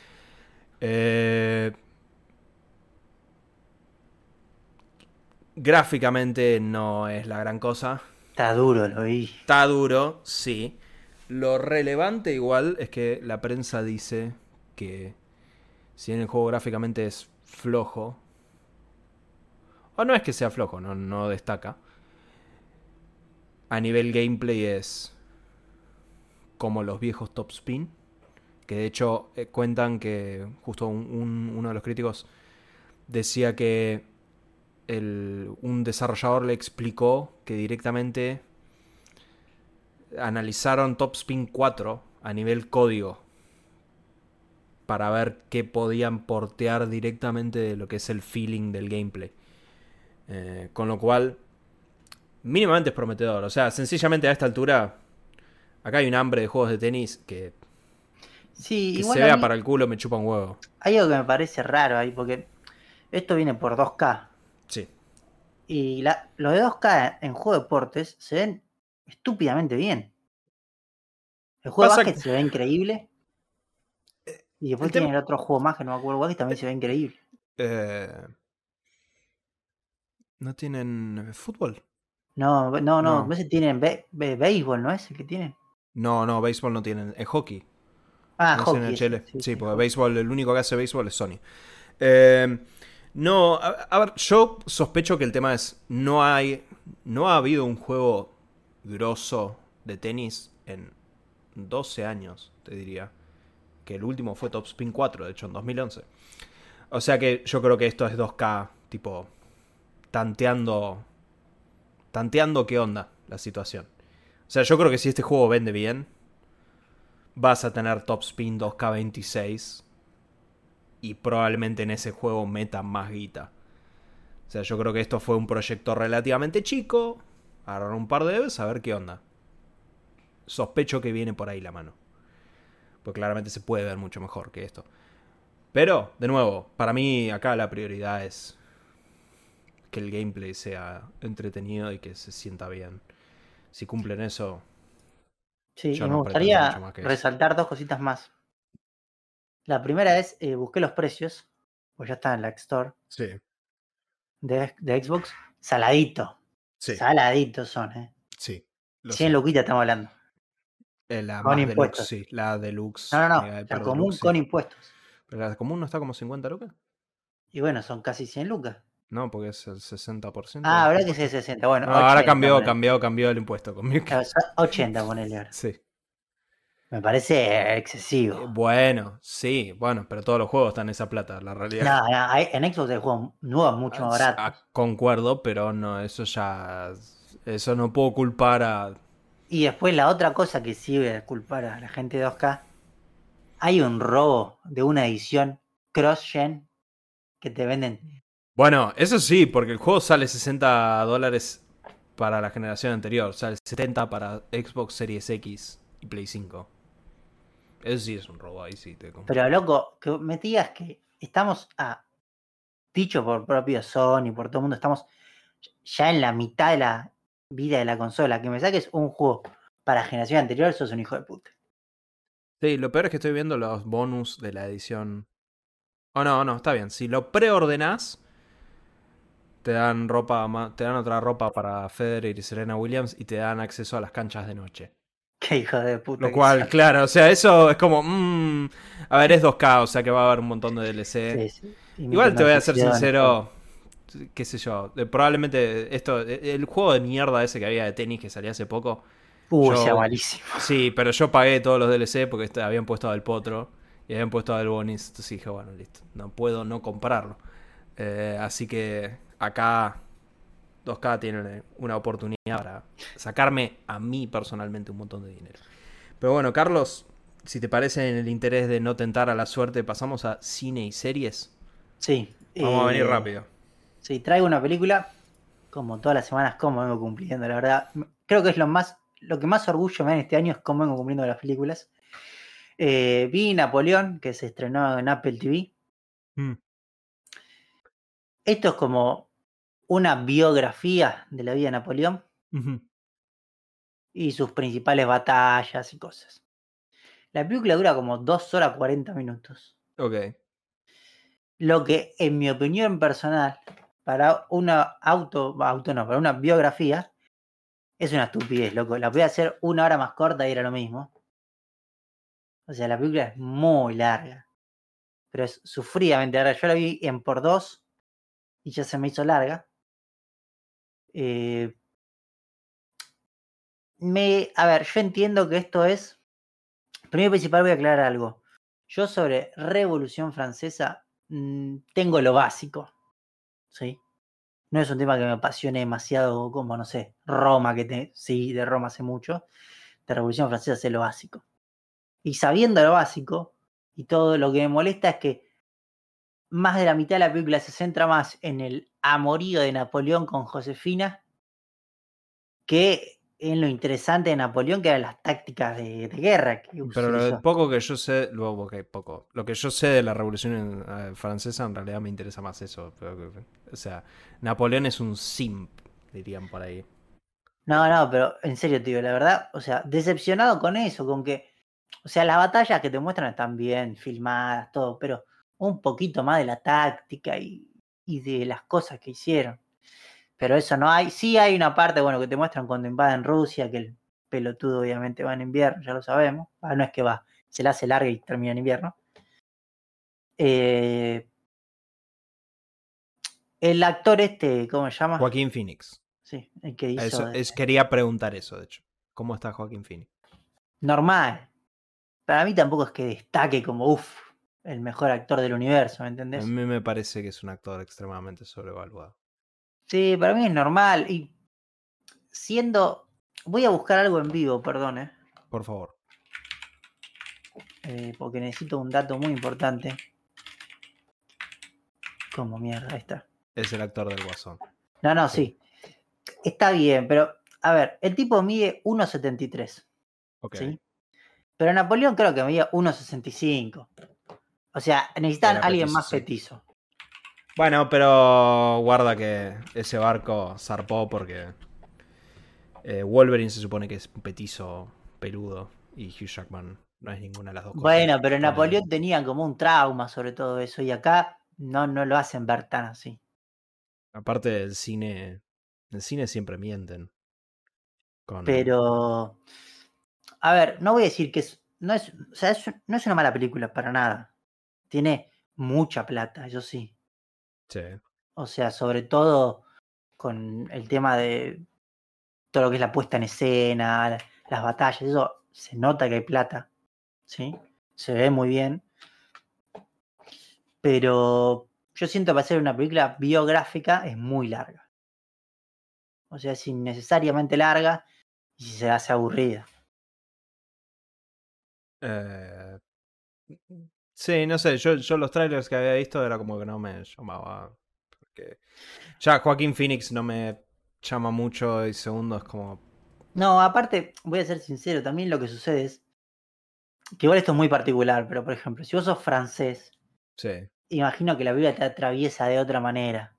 Gráficamente no es la gran cosa. Está duro, lo vi. Está duro, sí. Lo relevante igual es que la prensa dice que si bien el juego gráficamente es flojo, o no es que sea flojo, no destaca, a nivel gameplay es como los viejos Top Spin, que de hecho cuentan que justo uno de los críticos decía que un desarrollador le explicó que directamente analizaron Top Spin 4 a nivel código para ver qué podían portear directamente de lo que es el feeling del gameplay. Con lo cual, mínimamente es prometedor. O sea, sencillamente a esta altura, acá hay un hambre de juegos de tenis que Sí, Que se igual a vea mí para el culo me chupa un huevo. hay algo que me parece raro ahí, porque esto viene por 2K. Sí. Y los de 2K en juego de deportes se ven estúpidamente bien. El juego de Pasa básquet se ve increíble. Y el después tema. tienen el otro juego más que no me acuerdo cuál, que también se ve increíble. eh, ¿No tienen fútbol? No, no, no. No. No sé, tienen béisbol, ¿no es el que tienen? No, béisbol no tienen. Es hockey. Ah, No es hockey ese. NHL. Sí, Sí, sí, porque hockey. béisbol, el único que hace béisbol es Sony. Eh, no, a ver, yo sospecho que el tema es, no ha habido un juego grosso de tenis en 12 años, te diría. Que el último fue Top Spin 4, de hecho, en 2011. O sea que yo creo que esto es 2K, tipo, tanteando, tanteando qué onda la situación. O sea, yo creo que si este juego vende bien, vas a tener Top Spin 2K26 y probablemente en ese juego metan más guita. O sea, yo creo que esto fue un proyecto relativamente chico. Agarrar un par de devs a ver qué onda. Sospecho que viene por ahí la mano. Porque claramente se puede ver mucho mejor que esto. Pero, de nuevo, para mí acá la prioridad es que el gameplay sea entretenido y que se sienta bien. Si cumplen eso, Sí, yo y me no pretendo mucho gustaría más que eso. resaltar dos cositas más. La primera es, busqué los precios, pues ya está en la Store Sí, de Xbox. Saladito. sí, Saladitos son, ¿eh? sí, lo 100 sé. luquitas estamos hablando. La Con más deluxe, impuestos. sí. La No, deluxe, no, no. mega La hiper deluxe, común sí. con impuestos. Pero la común no está como 50 lucas. Y bueno, son casi 100 lucas. No, porque es el 60% de Ah, los habrá que ser impuestos. 60. Bueno, No, ahora 80, cambió, ponele. cambió el impuesto conmigo. 80, ponele ahora. Sí. Me parece excesivo. Bueno, sí, bueno, pero todos los juegos están en esa plata, la realidad. No, no, en Xbox hay juegos nuevos mucho más baratos. Concuerdo, pero no, eso ya. Eso no puedo culpar a. Y después la otra cosa que sirve de culpar a la gente de 2K, hay un robo de una edición cross-gen que te venden. Bueno, eso sí, porque el juego sale $60 para la generación anterior, sale 70 para Xbox Series X y Play 5. Eso sí es un robo, ahí sí te Pero confirmo. loco, que me digas que estamos dicho por propio Sony, por todo el mundo, estamos ya en la mitad de la vida de la consola. Que me saques un juego para generación anterior, sos un hijo de puta. Sí, lo peor es que estoy viendo los bonus de la edición. Oh, no, no, está bien. Si lo preordenás, te dan ropa, te dan otra ropa para Federer y Serena Williams y te dan acceso a las canchas de noche. Qué hijo de puta Lo que cual, son. claro, o sea, eso es como. A ver, es 2K, o sea que va a haber un montón de DLC. Sí, sí. Y Igual te voy a ser microtransacciones, todo. sincero, qué sé yo. Probablemente esto, el juego de mierda ese que había de tenis que salía hace poco. Sea Yo. malísimo. Sí, pero yo pagué todos los DLC porque habían puesto al Potro y habían puesto al Bonis. Entonces dije, bueno, listo, no puedo no comprarlo. Así que acá 2K tiene una oportunidad para sacarme a mí personalmente un montón de dinero. Pero bueno, Carlos, si te parece en el interés de no tentar a la suerte, pasamos a cine y series. Sí. Vamos a venir rápido. Sí, traigo una película, como todas las semanas, como vengo cumpliendo, la verdad. Creo que es lo que más orgullo me da en este año es cómo vengo cumpliendo las películas. Vi Napoleón, que se estrenó en Apple TV. Mm. Esto es como una biografía de la vida de Napoleón Ujú. y sus principales batallas y cosas. La película dura como 2 horas 40 minutos. Ok. Lo que, en mi opinión personal, para una para una biografía, es una estupidez, loco. La voy a hacer 1 hora más corta y era lo mismo. O sea, la película es muy larga. Pero es sufridamente larga. Yo la vi en por 2 y ya se me hizo larga. Eh, a ver, yo entiendo que esto es. Primero y principal voy a aclarar algo. Yo sobre Revolución Francesa tengo lo básico. ¿Sí? No es un tema que me apasione demasiado como, no sé, Roma, sí, de Roma hace mucho. De Revolución Francesa sé lo básico. Y sabiendo lo básico, y todo lo que me molesta es que más de la mitad de la película se centra más en el amorío de Napoleón con Josefina que en lo interesante de Napoleón, que eran las tácticas de guerra que Pero lo utilizó. poco que yo sé, poco. Lo que yo sé de la Revolución Francesa en realidad me interesa más eso. O sea, Napoleón es un simp, dirían por ahí. No, no, pero en serio, tío, la verdad, o sea, decepcionado con eso, con que, o sea, las batallas que te muestran están bien filmadas, todo, pero un poquito más de la táctica y de las cosas que hicieron. Pero eso no hay. Sí hay una parte, bueno, que te muestran cuando invaden Rusia, que el pelotudo obviamente va en invierno, ya lo sabemos. Ah, no es que va, se la hace larga y termina en invierno. Eh, el actor este, ¿cómo se llama? Joaquín Phoenix. Sí, el que hizo Quería preguntar eso, de hecho. ¿Cómo está Joaquín Phoenix? normal. Para mí tampoco es que destaque como, uff, el mejor actor del universo, ¿me A entendés? mí me parece que es un actor extremadamente sobrevaluado. Sí, para mí es normal. Y siendo... Voy a buscar algo en vivo, perdón, Por favor. porque necesito un dato muy importante. Como mierda, ahí está. Es el actor del Guasón. No, no, Sí. sí. Está bien, pero a ver, el tipo mide 1,73, Ok. ¿sí? Pero Napoleón creo que medía 1,65. O sea, necesitan Era alguien petizo, más sí. petizo. Bueno, pero guarda que ese barco zarpó porque Wolverine se supone que es un petizo peludo y Hugh Jackman no es ninguna de las dos cosas. Bueno, pero Con el... Napoleón tenía como un trauma sobre todo eso y acá no lo hacen ver tan así. Aparte del cine, el cine siempre mienten. Con... Pero, a ver, no voy a decir que no es, o sea, no es una mala película para nada. Tiene mucha plata, eso sí. Sí. O sea, sobre todo con el tema de todo lo que es la puesta en escena, las batallas, eso se nota que hay plata, ¿sí? Se ve muy bien. Pero yo siento que para hacer una película biográfica es muy larga. O sea, es innecesariamente larga y se hace aburrida. Eh, sí, no sé, yo los trailers que había visto era como que no me llamaba. Porque ya Joaquín Phoenix no me llama mucho y segundo es como... No, aparte, voy a ser sincero, también lo que sucede es que igual esto es muy particular, pero por ejemplo, si vos sos francés, Sí. imagino que la Biblia te atraviesa de otra manera.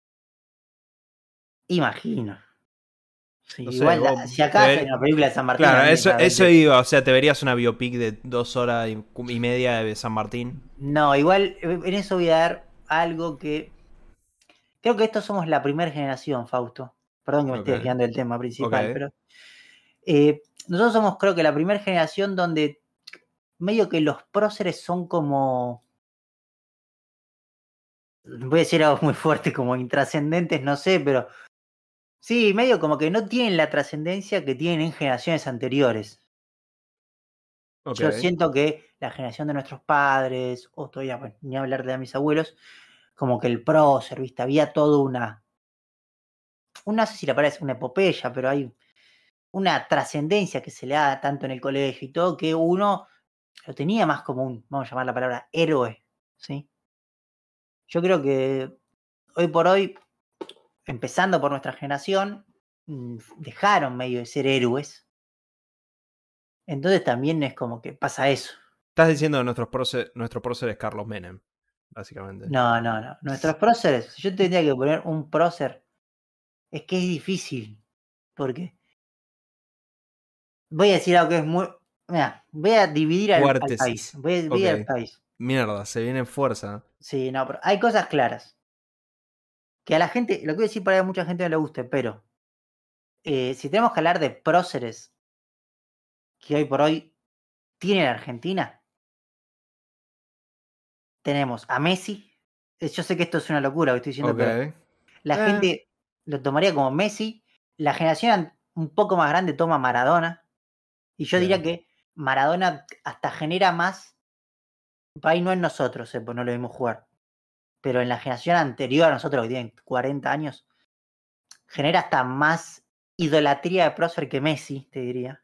Imagino. Sí, No sé, igual, vos si acá hacen una película de San Martín, claro, también eso directamente. iba, o sea, te verías una biopic de 2 horas y media de San Martín. No, igual en eso voy a dar algo que. Creo que estos somos la primera generación, Fausto. Perdón que me Ok, esté desviando del tema ok. principal, pero. Nosotros somos, creo que, la primera generación donde medio que los próceres son como. Voy a decir algo muy fuerte, como intrascendentes, no sé, pero. Sí, medio como que no tienen la trascendencia que tienen en generaciones anteriores. Ok. Yo siento que la generación de nuestros padres, o todavía, bueno, ni hablar de mis abuelos, como que el prócer, ¿viste? Había toda no sé si la palabra es una epopeya, pero hay una trascendencia que se le da tanto en el colegio y todo, que uno lo tenía más como un, vamos a llamar la palabra, héroe, ¿sí? Yo creo que hoy por hoy, empezando por nuestra generación, dejaron medio de ser héroes. Entonces también es como que pasa eso. Estás diciendo que nuestro prócer es Carlos Menem, básicamente. No, no, no. Nuestros próceres, si yo tendría que poner un prócer, es que es difícil. Porque voy a decir algo que es muy. Mira, voy a dividir al país. Fuertes. Voy a Ok. dividir al país. Mierda, se viene fuerza. Sí, no, pero hay cosas claras. Que a la gente, lo que voy a decir para que a mucha gente no le guste, pero si tenemos que hablar de próceres que hoy por hoy tiene la Argentina, tenemos a Messi. Yo sé que esto es una locura lo que estoy diciendo, Ok. pero la gente lo tomaría como Messi. La generación un poco más grande toma Maradona. Y yo Sí. diría que Maradona hasta genera más. Ahí no en nosotros, pues no lo vimos jugar. Pero en la generación anterior a nosotros, que tienen 40 años, genera hasta más idolatría de prócer que Messi, te diría.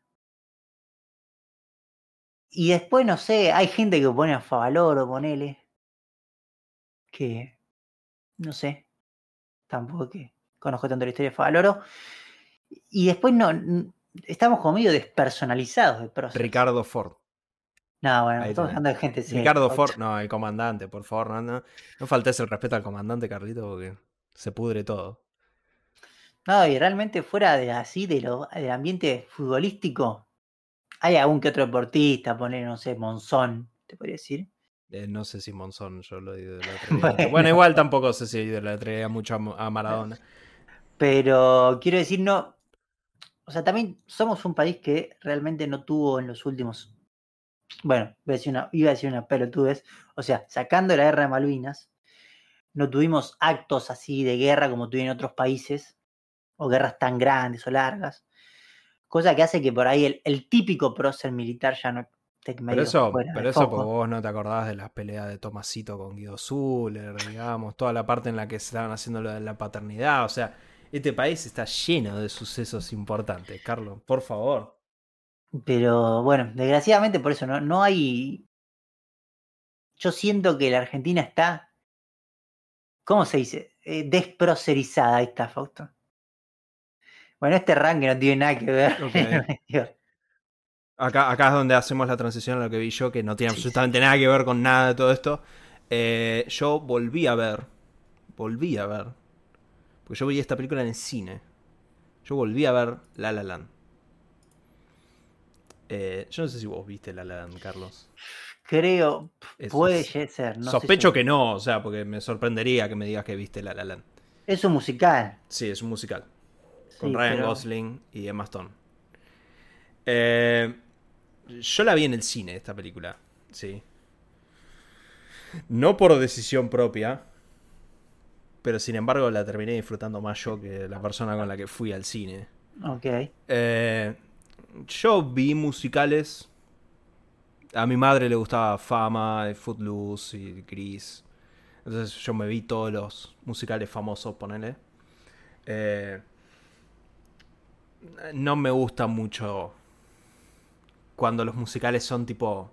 Y después, no sé, hay gente que pone a Favaloro, ponele, que no sé, tampoco que conozco tanto la historia de Favaloro. Y después no. estamos como medio despersonalizados de próceres. Ricardo Ford. No, bueno, Ahí estamos tenés. hablando de gente seria. Ricardo Fausto. Ford, no, el comandante, por favor, no faltes el respeto al comandante, Carlito, porque se pudre todo. No, y realmente fuera de así, del ambiente futbolístico, hay algún que otro deportista, poner, no sé, Monzón, te podría decir. No sé si Monzón yo lo idolatraría mucho. Bueno, Bueno, igual tampoco sé si idolatraría mucho a Maradona. pero quiero decir, no. O sea, también somos un país que realmente no tuvo en los últimos. Bueno, iba a decir una pelotudez. O sea, sacando la guerra de Malvinas, no tuvimos actos así de guerra como tuvieron otros países, o guerras tan grandes o largas. Cosa que hace que por ahí el típico prócer militar ya no esté medio fuera de Pero eso porque foco. vos no te acordabas de las peleas de Tomasito con Guido Zuller, digamos, toda la parte en la que se estaban haciendo lo de la paternidad. O sea, este país está lleno de sucesos importantes, Carlos, por favor. Pero bueno, desgraciadamente por eso no hay. Yo siento que la Argentina está, ¿cómo se dice? Desprocerizada, ahí está, Fausto. Bueno, este ranking no tiene nada que Ok. ver. Acá es donde hacemos la transición a lo que vi yo, que no tiene Sí, sí. absolutamente nada que ver con nada de todo esto. Yo volví a ver, porque yo vi esta película en el cine. Yo volví a ver La La Land. Yo no sé si vos viste La La Land, Carlos. Creo, Eso puede es. ser, no estoy Sospecho seguro. que no, o sea, porque me sorprendería que me digas que viste La La Land. Es un musical, Sí, es un musical. Con sí, Ryan pero Gosling y Emma Stone. Eh, yo la vi en el cine, esta película. Sí. No por decisión propia, pero sin embargo la terminé disfrutando más yo que la persona con la que fui al cine. ok. Eh, yo vi musicales. A mi madre le gustaba Fama, Footloose y Grease. Entonces yo me vi todos los musicales famosos, ponele. Eh, no me gusta mucho cuando los musicales son tipo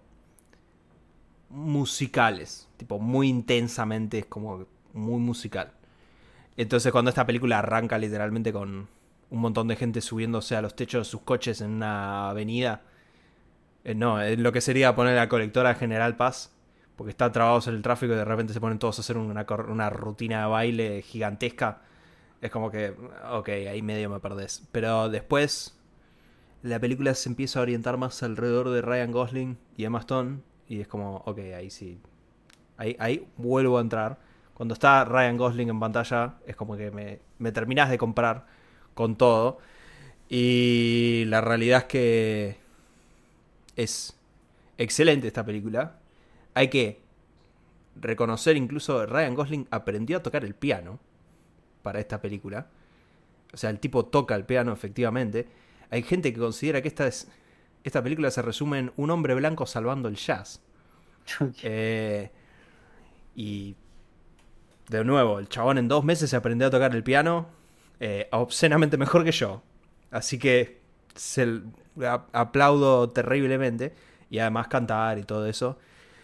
musicales, tipo muy intensamente, es como muy musical. Entonces cuando esta película arranca literalmente con un montón de gente subiéndose a los techos de sus coches en una avenida, no, es lo que sería poner la colectora General Paz, porque están trabados en el tráfico y de repente se ponen todos a hacer una rutina de baile gigantesca. Es como que, ok, ahí medio me perdés. Pero después la película se empieza a orientar más alrededor de Ryan Gosling y Emma Stone. Y es como, ok, ahí sí. Ahí vuelvo a entrar. Cuando está Ryan Gosling en pantalla, es como que me terminás de comprar con todo. Y la realidad es que es excelente esta película. Hay que reconocer incluso Ryan Gosling aprendió a tocar el piano para esta película. O sea, el tipo toca el piano efectivamente. Hay gente que considera que esta película se resume en un hombre blanco salvando el jazz. Eh, y de nuevo, el chabón en 2 meses se aprendió a tocar el piano obscenamente mejor que yo. Así que aplaudo terriblemente. Y además cantar y todo eso.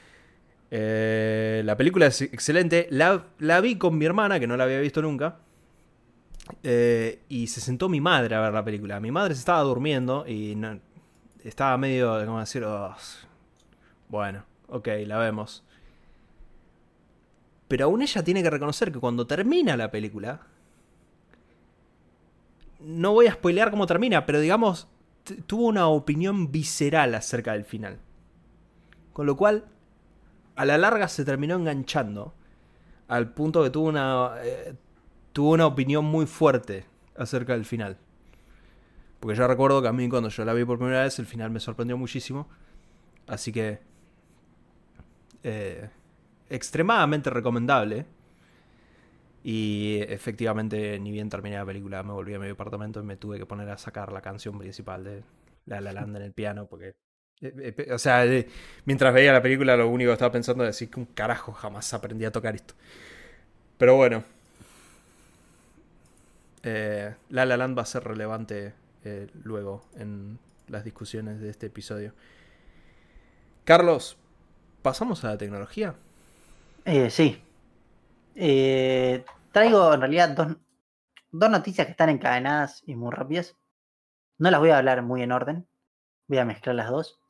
La película es excelente. La vi con mi hermana, que no la había visto nunca. Y se sentó mi madre a ver la película. Mi madre se estaba durmiendo y estaba medio, como decir, "Oh, bueno, ok, la vemos". Pero aún ella tiene que reconocer que cuando termina la película, no voy a spoilear cómo termina, pero digamos, tuvo una opinión visceral acerca del final. Con lo cual, a la larga se terminó enganchando al punto que tuvo una opinión muy fuerte acerca del final. Porque yo recuerdo que a mí cuando yo la vi por primera vez el final me sorprendió muchísimo. Así que extremadamente recomendable. Y efectivamente ni bien terminé la película me volví a mi departamento y me tuve que poner a sacar la canción principal de La La Land en el piano. Porque o sea, mientras veía la película lo único que estaba pensando es decir que un carajo jamás aprendí a tocar esto. Pero bueno, La La Land va a ser relevante luego en las discusiones de este episodio. Carlos, ¿pasamos a la tecnología? Sí. Traigo en realidad dos noticias que están encadenadas y muy rápidas. No las voy a hablar muy en orden, voy a mezclar las dos.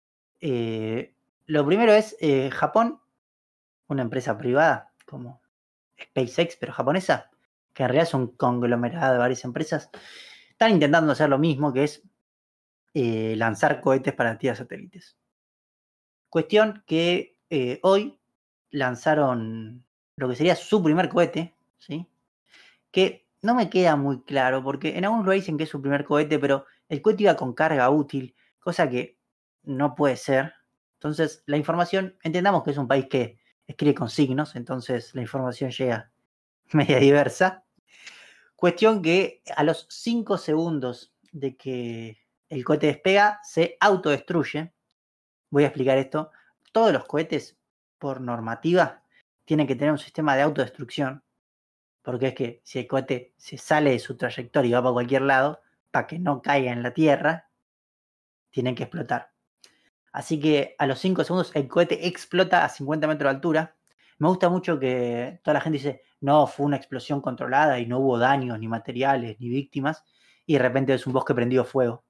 Lo primero es Japón, una empresa privada como SpaceX, pero japonesa, que en realidad es un conglomerado de varias empresas, están intentando hacer lo mismo, que es lanzar cohetes para tirar satélites. Cuestión que hoy lanzaron lo que sería su primer cohete, ¿sí? Que no me queda muy claro, porque en algunos lugares dicen que es su primer cohete, pero el cohete iba con carga útil, cosa que no puede ser. Entonces, la información, entendamos que es un país que escribe con signos, entonces la información llega media diversa. Cuestión que a los 5 segundos de que el cohete despega, se autodestruye. Voy a explicar esto. Todos los cohetes, por normativa, tienen que tener un sistema de autodestrucción, porque es que si el cohete se sale de su trayectoria y va para cualquier lado, para que no caiga en la Tierra, tienen que explotar. Así que a los 5 segundos el cohete explota a 50 metros de altura. Me gusta mucho que toda la gente dice, no, fue una explosión controlada y no hubo daños, ni materiales, ni víctimas, y de repente es un bosque prendido fuego.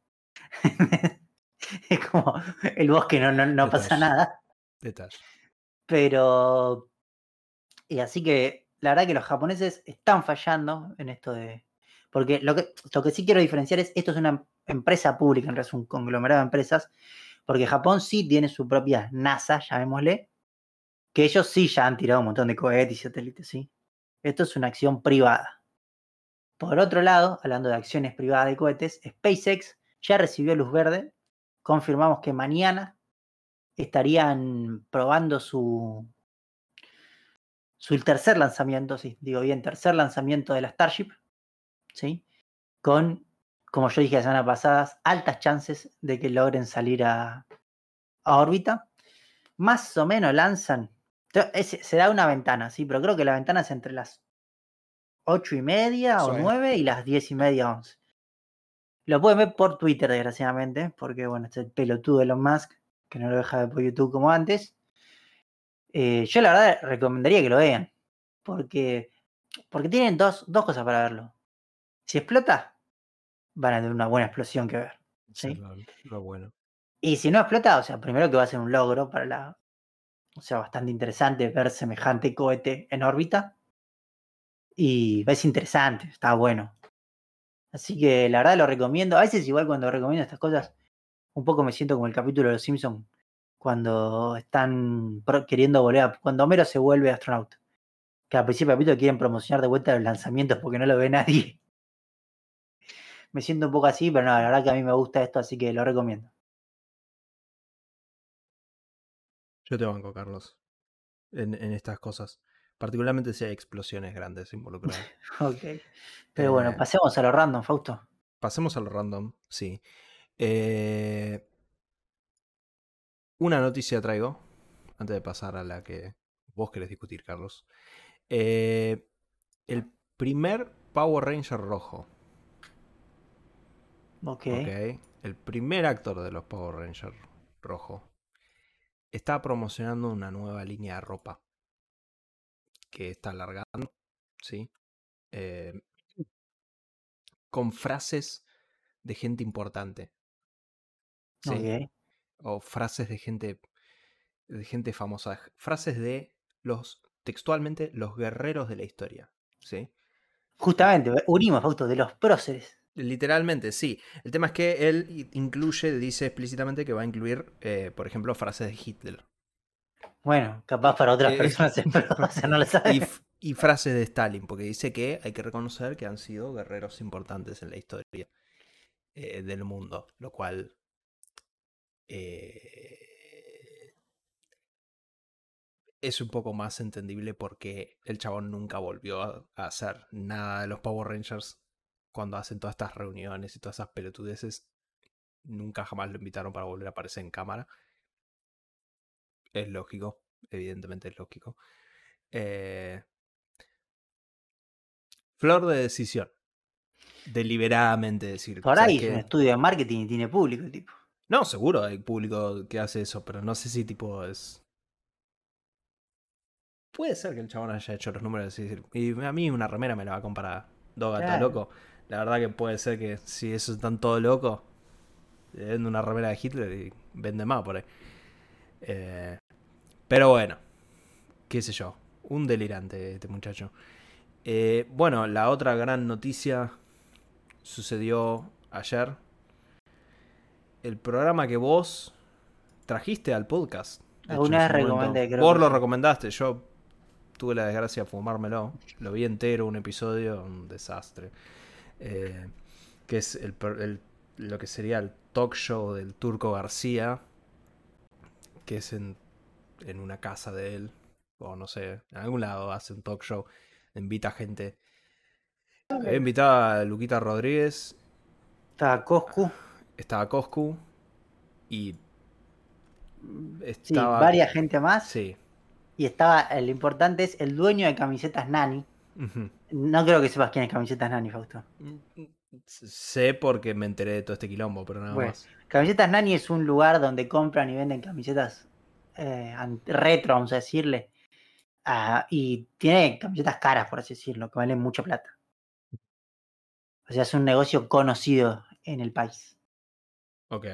Es como el bosque no pasa Detalle, nada. detalle. Pero, y así que la verdad que los japoneses están fallando en esto de... Porque lo que sí quiero diferenciar es, esto es una empresa pública, en realidad es un conglomerado de empresas, porque Japón sí tiene su propia NASA, llamémosle, que ellos sí ya han tirado un montón de cohetes y satélites, ¿sí? Esto es una acción privada. Por otro lado, hablando de acciones privadas de cohetes, SpaceX ya recibió luz verde. Confirmamos que mañana estarían probando su tercer lanzamiento, sí, digo bien, tercer lanzamiento de la Starship, ¿sí? Con, como yo dije la semana pasada, altas chances de que logren salir a órbita. Más o menos lanzan, se da una ventana, sí, pero creo que la ventana es entre las 8:30 Sí. o 9 y las 10:30, 11. Lo pueden ver por Twitter, desgraciadamente, porque bueno, este pelotudo de Elon Musk, que no lo deja ver por YouTube como antes. Yo la verdad recomendaría que lo vean, porque tienen dos cosas para verlo. Si explota, van a tener una buena explosión que ver, Eso es ¿sí? lo bueno. Y si no explota, o sea, primero que va a ser un logro para la... O sea, bastante interesante ver semejante cohete en órbita. Y es interesante, está bueno. Así que la verdad lo recomiendo. A veces igual cuando recomiendo estas cosas, un poco me siento como el capítulo de Los Simpsons, cuando están queriendo volver cuando Homero se vuelve astronauta. Que al principio del capítulo quieren promocionar de vuelta los lanzamientos porque no lo ve nadie. Me siento un poco así, pero no, la verdad que a mí me gusta esto, así que lo recomiendo. Yo te banco, Carlos, en estas cosas. Particularmente si hay explosiones grandes involucradas. Ok. Pero bueno, Eh, pasemos a lo random, Fausto. Pasemos a lo random, sí. Eh, una noticia traigo, antes de pasar a la que vos querés discutir, Carlos. El primer Power Ranger rojo. Ok. Ok. El primer actor de los Power Rangers rojo está promocionando una nueva línea de ropa que está alargando, ¿sí? Eh, con frases de gente importante, ¿sí? Ok. O frases de gente famosa, frases de textualmente, los guerreros de la historia, ¿sí? Justamente, unimos, Fausto, de los próceres. Literalmente, sí. El tema es que él dice explícitamente que va a incluir, por ejemplo, frases de Hitler. Bueno, capaz para otras Eh, personas es o sea, no lo sabe. y frases de Stalin, porque dice que hay que reconocer que han sido guerreros importantes en la historia del mundo, lo cual eh, es un poco más entendible porque el chabón nunca volvió a hacer nada de los Power Rangers cuando hacen todas estas reuniones y todas esas pelotudeces. Nunca jamás lo invitaron para volver a aparecer en cámara. Es lógico, evidentemente es lógico. Eh, Flor de decisión. Deliberadamente decir, Por ¿sabes ahí hizo un qué? estudio de marketing y tiene público el tipo. No, seguro hay público que hace eso, pero no sé si tipo es... Puede ser que el chabón haya hecho los números y decir, y a mí una remera me la va a comprar Doga está Claro. loco. La verdad que puede ser que si esos están todos locos, le venden una remera de Hitler y vende más por ahí. Eh, pero bueno, qué sé yo. Un delirante este muchacho. Bueno, la otra gran noticia sucedió ayer. El programa que vos trajiste al podcast. De hecho, en Alguna vez su momento. recomendé, creo Vos que lo sí. recomendaste. Yo tuve la desgracia de fumármelo. Lo vi entero, un episodio, un desastre. Eh, que es lo que sería el talk show del Turco García. Que es en una casa de él. O no sé, en algún lado hace un talk show. Invita gente. Había invitado a Luquita Rodríguez. Estaba Coscu. Estaba Coscu. Y Sí, estaba. varias gente más. Sí. Y estaba, el importante es el dueño de Camisetas Nani. Ujú. No creo que sepas quién es Camisetas Nani, Fausto. Sé porque me enteré de todo este quilombo, pero nada Bueno, más. Camisetas Nani es un lugar donde compran y venden camisetas retro, vamos a decirle. Y tiene camisetas caras, por así decirlo, que valen mucha plata. O sea, es un negocio conocido en el país. Ok.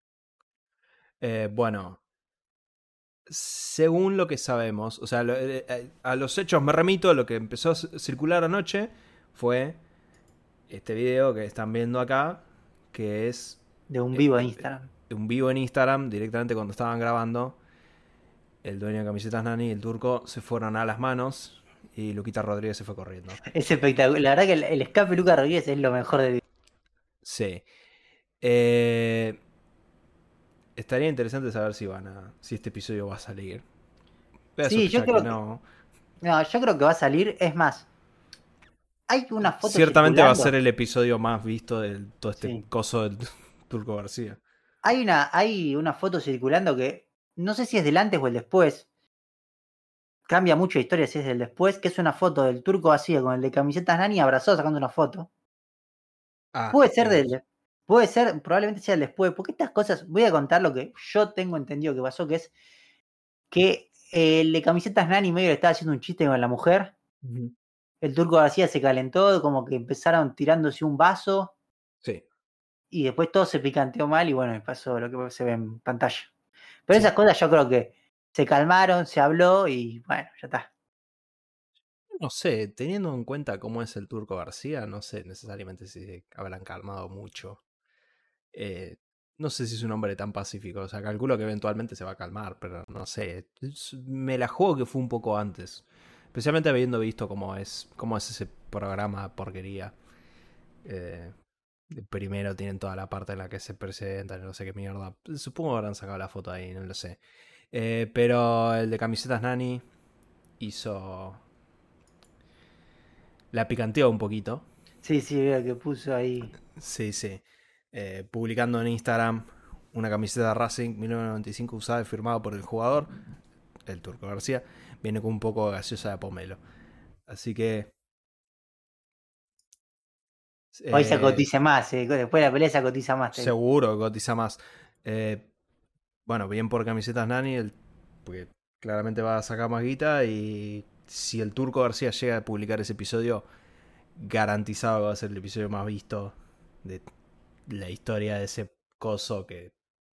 Bueno, según lo que sabemos, o sea, a los hechos me remito, lo que empezó a circular anoche fue este video que están viendo acá, que es De un eh, vivo de eh, Instagram. un vivo en Instagram, directamente cuando estaban grabando. El dueño de Camisetas Nani y el turco se fueron a las manos y Luquita Rodríguez se fue corriendo. Es espectacular. La verdad que el escape de Lucas Rodríguez es lo mejor del video. Sí. Eh, estaría interesante saber si este episodio va a salir. Voy a Sí, yo sospechar que creo que. no. No, yo creo que va a salir. Es más, hay una foto Ciertamente va a ser circulando. el episodio más visto de todo este Sí. coso del Turco García. Hay una foto circulando que no sé si es del antes o el después. Cambia mucho la historia si es del después, que es una foto del Turco vacío con el de Camisetas Nani abrazado sacando una foto. Ah, Puede ser mira vos. puede ser, probablemente sea el después, porque estas cosas, voy a contar lo que yo tengo entendido que pasó, que es que el de Camisetas Nani medio le estaba haciendo un chiste con la mujer. Ujú. El Turco García se calentó, como que empezaron tirándose un vaso Sí, y después todo se picanteó mal y bueno, y pasó lo que se ve en pantalla. Pero esas sí. cosas yo creo que se calmaron, se habló y bueno, ya está. No sé, teniendo en cuenta cómo es el Turco García, no sé necesariamente si se habrán calmado mucho. Eh, no sé si es un hombre tan pacífico. O sea, calculo que eventualmente se va a calmar, pero no sé. Me la juego que fue un poco antes. Especialmente habiendo visto cómo es ese programa porquería. Eh, primero tienen toda la parte en la que se presentan, no sé qué mierda. Supongo que habrán sacado la foto ahí, no lo sé. Pero el de Camisetas Nani hizo. La picanteó un poquito. Sí, sí, veo que puso ahí. Sí, sí. Publicando en Instagram una camiseta de Racing 1995 usada y firmada por el jugador, el Turco García. Viene con un poco de gaseosa de pomelo. Así que. Hoy se eh, cotiza más, después de la pelea se cotiza más, te digo. seguro que cotiza más. Bueno, bien por camisetas Nani, porque claramente va a sacar más guita. Y si el Turco García llega a publicar ese episodio, garantizado que va a ser el episodio más visto de la historia de ese coso que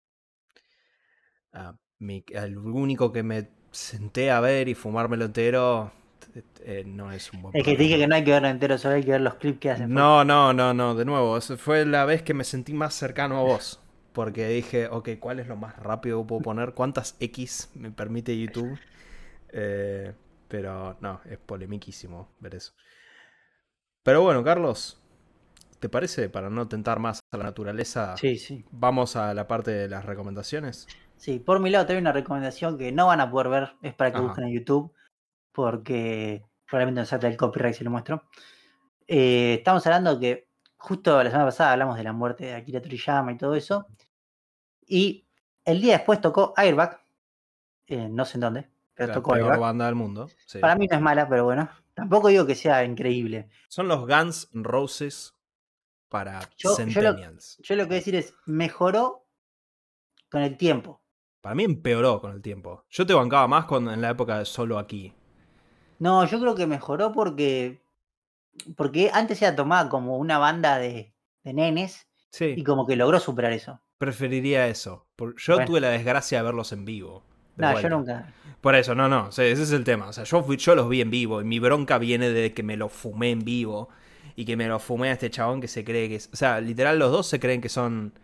el único que me senté a ver y fumármelo entero no es un buen Es que te dije que programa. no hay que verlo entero, solo hay que ver los clips que hacen fotos. No, no, no, no, de nuevo, fue la vez que me sentí más cercano a vos. Porque dije, ok, ¿cuál es lo más rápido que puedo poner? ¿Cuántas X me permite YouTube? Eh, pero no, es polemiquísimo ver eso. Pero bueno, Carlos, ¿te parece? Para no tentar más a la naturaleza, Sí, sí. vamos a la parte de las recomendaciones. Sí, por mi lado te doy una recomendación que no van a poder ver, es para que Ajá. busquen en YouTube, porque probablemente nos salta el copyright si lo muestro. Estamos hablando que justo la semana pasada hablamos de la muerte de Akira Toriyama y todo eso, y el día después tocó Airbag, no sé en dónde, pero La tocó peor Airbag. banda del mundo, sí. Para mí no es mala, pero bueno, tampoco digo que sea increíble. Son los Guns N' Roses para Yo, yo, lo, Centennials. yo lo que voy a decir es, mejoró con el tiempo. Para mí empeoró con el tiempo. Yo te bancaba más en la época de Solo Aquí. No, yo creo que mejoró porque Porque antes era tomada como una banda de nenes y Sí, como que logró superar eso. preferiría eso. Yo Bueno, tuve la desgracia de verlos en vivo, de nada, yo vuelta. nunca. Por eso, no, sí, ese es el tema. O sea, yo los vi en vivo y mi bronca viene de que me lo fumé en vivo y que me lo fumé a este chabón que se cree que es... O sea, literal los dos se creen que son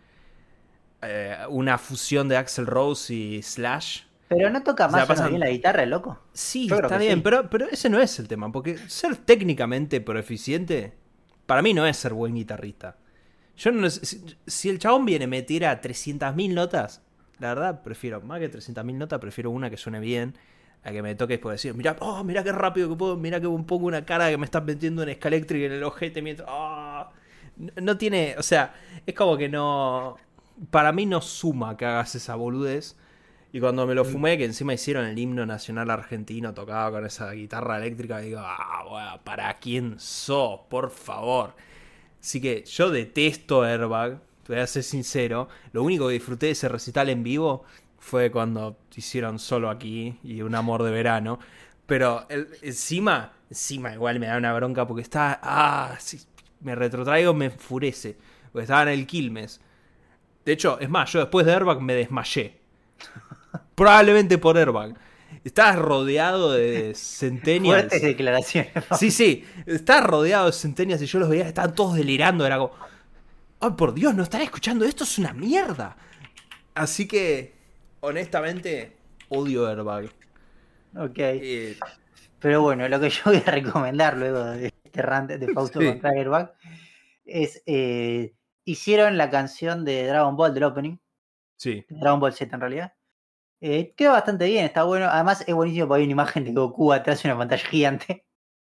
una fusión de Axl Rose y Slash. Pero no toca O sea, más o menos bien pasan... la guitarra, el loco. Sí, Yo creo está que bien, sí. pero ese no es el tema. Porque ser técnicamente proeficiente, para mí no es ser buen guitarrista. Yo no si el chabón viene y me tira 300.000 notas, la verdad prefiero, más que 300.000 notas, prefiero una que suene bien, a que me toques por decir, mira, oh, mira qué rápido que puedo, mira que pongo una cara que me estás metiendo en Scalextric en el ojete mientras... Oh. No tiene, o sea, es como que no... Para mí no suma que hagas esa boludez. Y cuando me lo Mm. fumé, que encima hicieron el himno nacional argentino, tocaba con esa guitarra eléctrica, digo, bueno, ¿para quién sos? Por favor. Así que yo detesto Airbag, te voy a ser sincero. Lo único que disfruté de ese recital en vivo fue cuando hicieron Solo Aquí y Un Amor de Verano. Pero encima igual me da una bronca porque está... sí, me retrotraigo, me enfurece. Porque estaba en el Quilmes. De hecho, es más, yo después de Airbag me desmayé. Probablemente por Airbag. Estabas rodeado de Fuertes centennials. declaraciones, Sí, Pablo. sí, estaba rodeado de centenias y yo los veía, estaban todos delirando. Era como, ay, por Dios, no estaré escuchando esto, es una mierda. Así que, honestamente, odio Airbag. Ok. Eh, Pero bueno, lo que yo voy a recomendar luego de este rant de Fausto sí, contra Airbag es. Hicieron la canción de Dragon Ball del opening, sí. de Dragon Ball Z en realidad. Queda bastante bien, está bueno. Además, es buenísimo porque hay una imagen de Goku atrás de una pantalla gigante.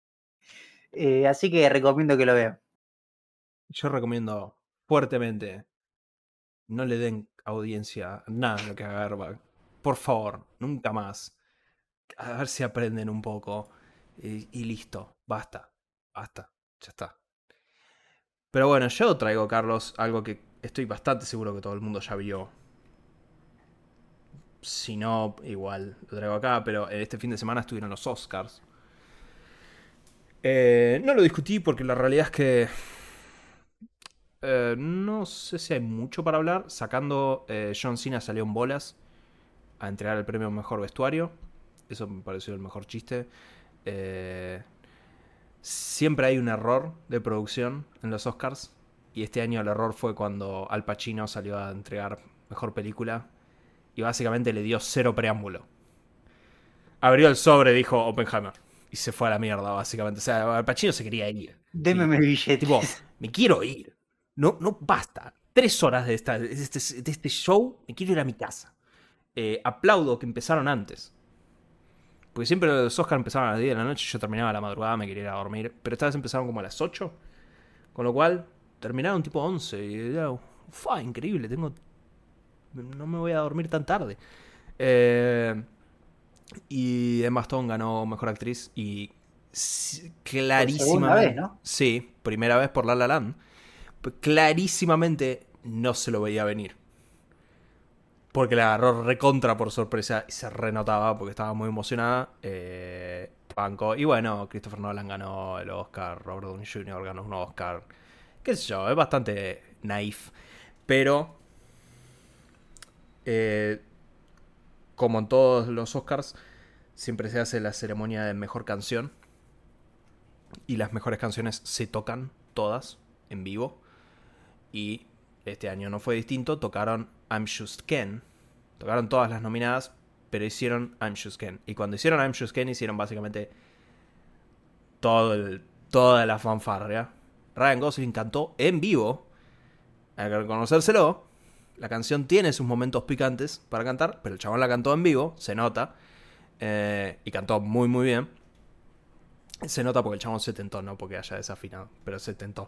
Así que recomiendo que lo vean. Yo recomiendo fuertemente, no le den audiencia a nada de lo que haga Airbag. Por favor, nunca más. A ver si aprenden un poco. Y listo, basta, basta, ya está. Pero bueno, yo traigo, Carlos, algo que estoy bastante seguro que todo el mundo ya vio. Si no, igual lo traigo acá, pero este fin de semana estuvieron los Oscars. No lo discutí porque la realidad es que no sé si hay mucho para hablar. Sacando John Cena salió en bolas a entregar el premio Mejor Vestuario. Eso me pareció el mejor chiste. Eh, Siempre hay un error de producción en los Oscars. Y este año el error fue cuando Al Pacino salió a entregar Mejor Película. Y básicamente le dio cero preámbulo. Abrió el sobre, dijo Oppenheimer. Y se fue a la mierda, básicamente. O sea, Al Pacino se quería ir. Denme Sí. mis Tipo, billetes. me quiero ir. No, no basta. 3 horas de este show, me quiero ir a mi casa. Aplaudo que empezaron antes. Porque siempre los Oscars empezaban a las 10 de la noche, yo terminaba a la madrugada, me quería ir a dormir. Pero esta vez empezaron como a las 8. Con lo cual, terminaron tipo 11. Y ya, increíble, no me voy a dormir tan tarde. Y Emma Stone ganó Mejor Actriz y Por segunda vez, clarísimamente... ¿no? Sí, primera vez por La La Land. Pues clarísimamente no se lo veía venir. Porque la agarró recontra por sorpresa y se renotaba porque estaba muy emocionada. Banco. Y bueno, Christopher Nolan ganó el Oscar, Robert Downey Jr. ganó un Oscar. Qué sé yo, es bastante naif. Pero, eh, como en todos los Oscars, siempre se hace la ceremonia de mejor canción. Y las mejores canciones se tocan todas en vivo. Y este año no fue distinto. Tocaron I'm Just Ken. Tocaron todas las nominadas, pero hicieron I'm Just Ken. Y cuando hicieron I'm Just Ken, hicieron básicamente toda la fanfarria. Ryan Gosling cantó en vivo. Hay que reconocérselo. La canción tiene sus momentos picantes para cantar, pero el chabón la cantó en vivo, se nota. Y cantó muy, muy bien. Se nota porque el chabón se tentó, no porque haya desafinado, pero se tentó.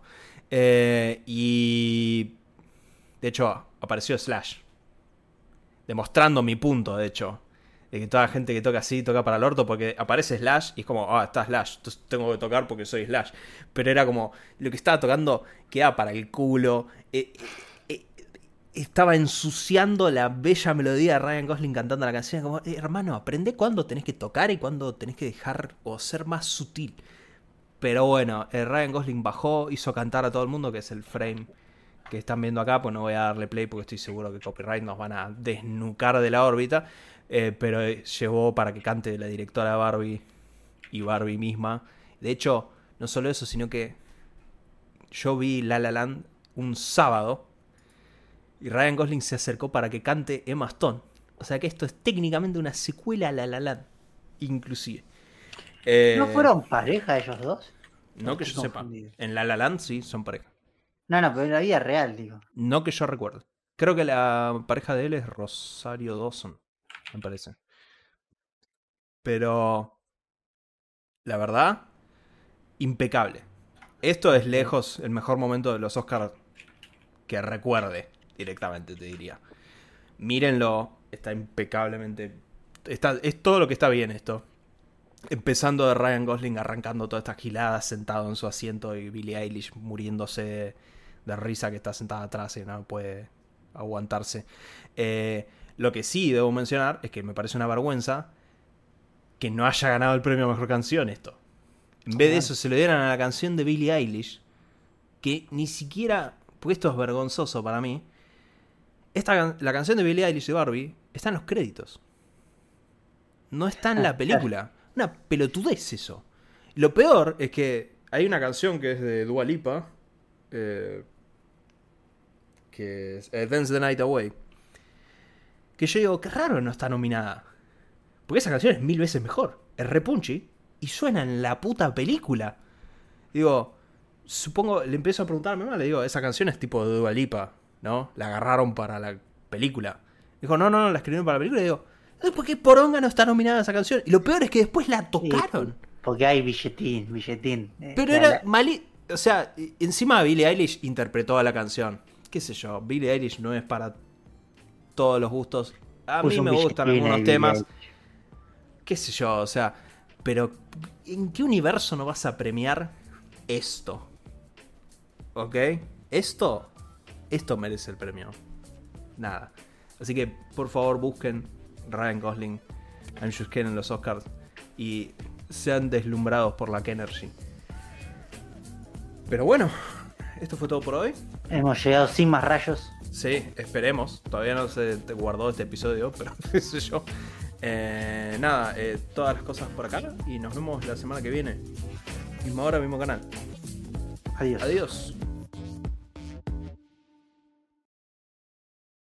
Y de hecho apareció Slash, demostrando mi punto, de hecho. De que toda la gente que toca así, toca para el orto, porque aparece Slash y es como, está Slash, entonces tengo que tocar porque soy Slash. Pero era como, lo que estaba tocando queda para el culo. Estaba ensuciando la bella melodía de Ryan Gosling cantando la canción. Como, hermano, aprende cuándo tenés que tocar y cuándo tenés que dejar o ser más sutil. Pero bueno, Ryan Gosling bajó, hizo cantar a todo el mundo, que es el frame que están viendo acá, pues no voy a darle play porque estoy seguro que copyright nos van a desnucar de la órbita, pero llevó para que cante la directora Barbie y Barbie misma. De hecho, no solo eso, sino que yo vi La La Land un sábado y Ryan Gosling se acercó para que cante Emma Stone. O sea que esto es técnicamente una secuela a La La Land, inclusive. ¿No fueron pareja ellos dos? No que yo sepa. En La La Land sí son pareja. No, pero en la vida real, digo. No que yo recuerdo. Creo que la pareja de él es Rosario Dawson, me parece. Pero la verdad, impecable. Esto es lejos el mejor momento de los Oscars que recuerde directamente, te diría. Mírenlo, está impecablemente... es todo lo que está bien esto. Empezando de Ryan Gosling arrancando toda esta gilada sentado en su asiento y Billie Eilish muriéndose de risa que está sentada atrás y no puede aguantarse. Lo que sí debo mencionar es que me parece una vergüenza que no haya ganado el premio a Mejor Canción esto. En vez de eso se lo dieran a la canción de Billie Eilish, que ni siquiera, porque esto es vergonzoso para mí, la canción de Billie Eilish de Barbie está en los créditos. No está en la película. Una pelotudez eso. Lo peor es que hay una canción que es de Dua Lipa, que es Dance the Night Away, que yo digo, qué raro no está nominada. Porque esa canción es 1000 veces mejor. Es re punchy y suena en la puta película. Digo, supongo, le empiezo a preguntar a mi mamá, le digo, esa canción es tipo de Dua Lipa, ¿no? La agarraron para la película. Dijo, no, la escribieron para la película. Y digo, ¿por qué poronga no está nominada esa canción? Y lo peor es que después la tocaron. Sí, porque hay billetín. Pero era o sea, encima Billie Eilish interpretó a la canción. Qué sé yo, Billie Eilish no es para todos los gustos. A mí me gustan algunos temas. Qué sé yo, o sea, pero ¿en qué universo no vas a premiar esto? ¿Ok? Esto merece el premio. Nada. Así que, por favor, busquen Ryan Gosling, I'm Just Kidding en los Oscars y sean deslumbrados por la Kenergy. Pero bueno, esto fue todo por hoy. Hemos llegado sin más rayos. Sí, esperemos. Todavía no se guardó este episodio, pero qué sé yo. Nada, todas las cosas por acá y nos vemos la semana que viene. Misma hora, mismo canal. Adiós. Adiós.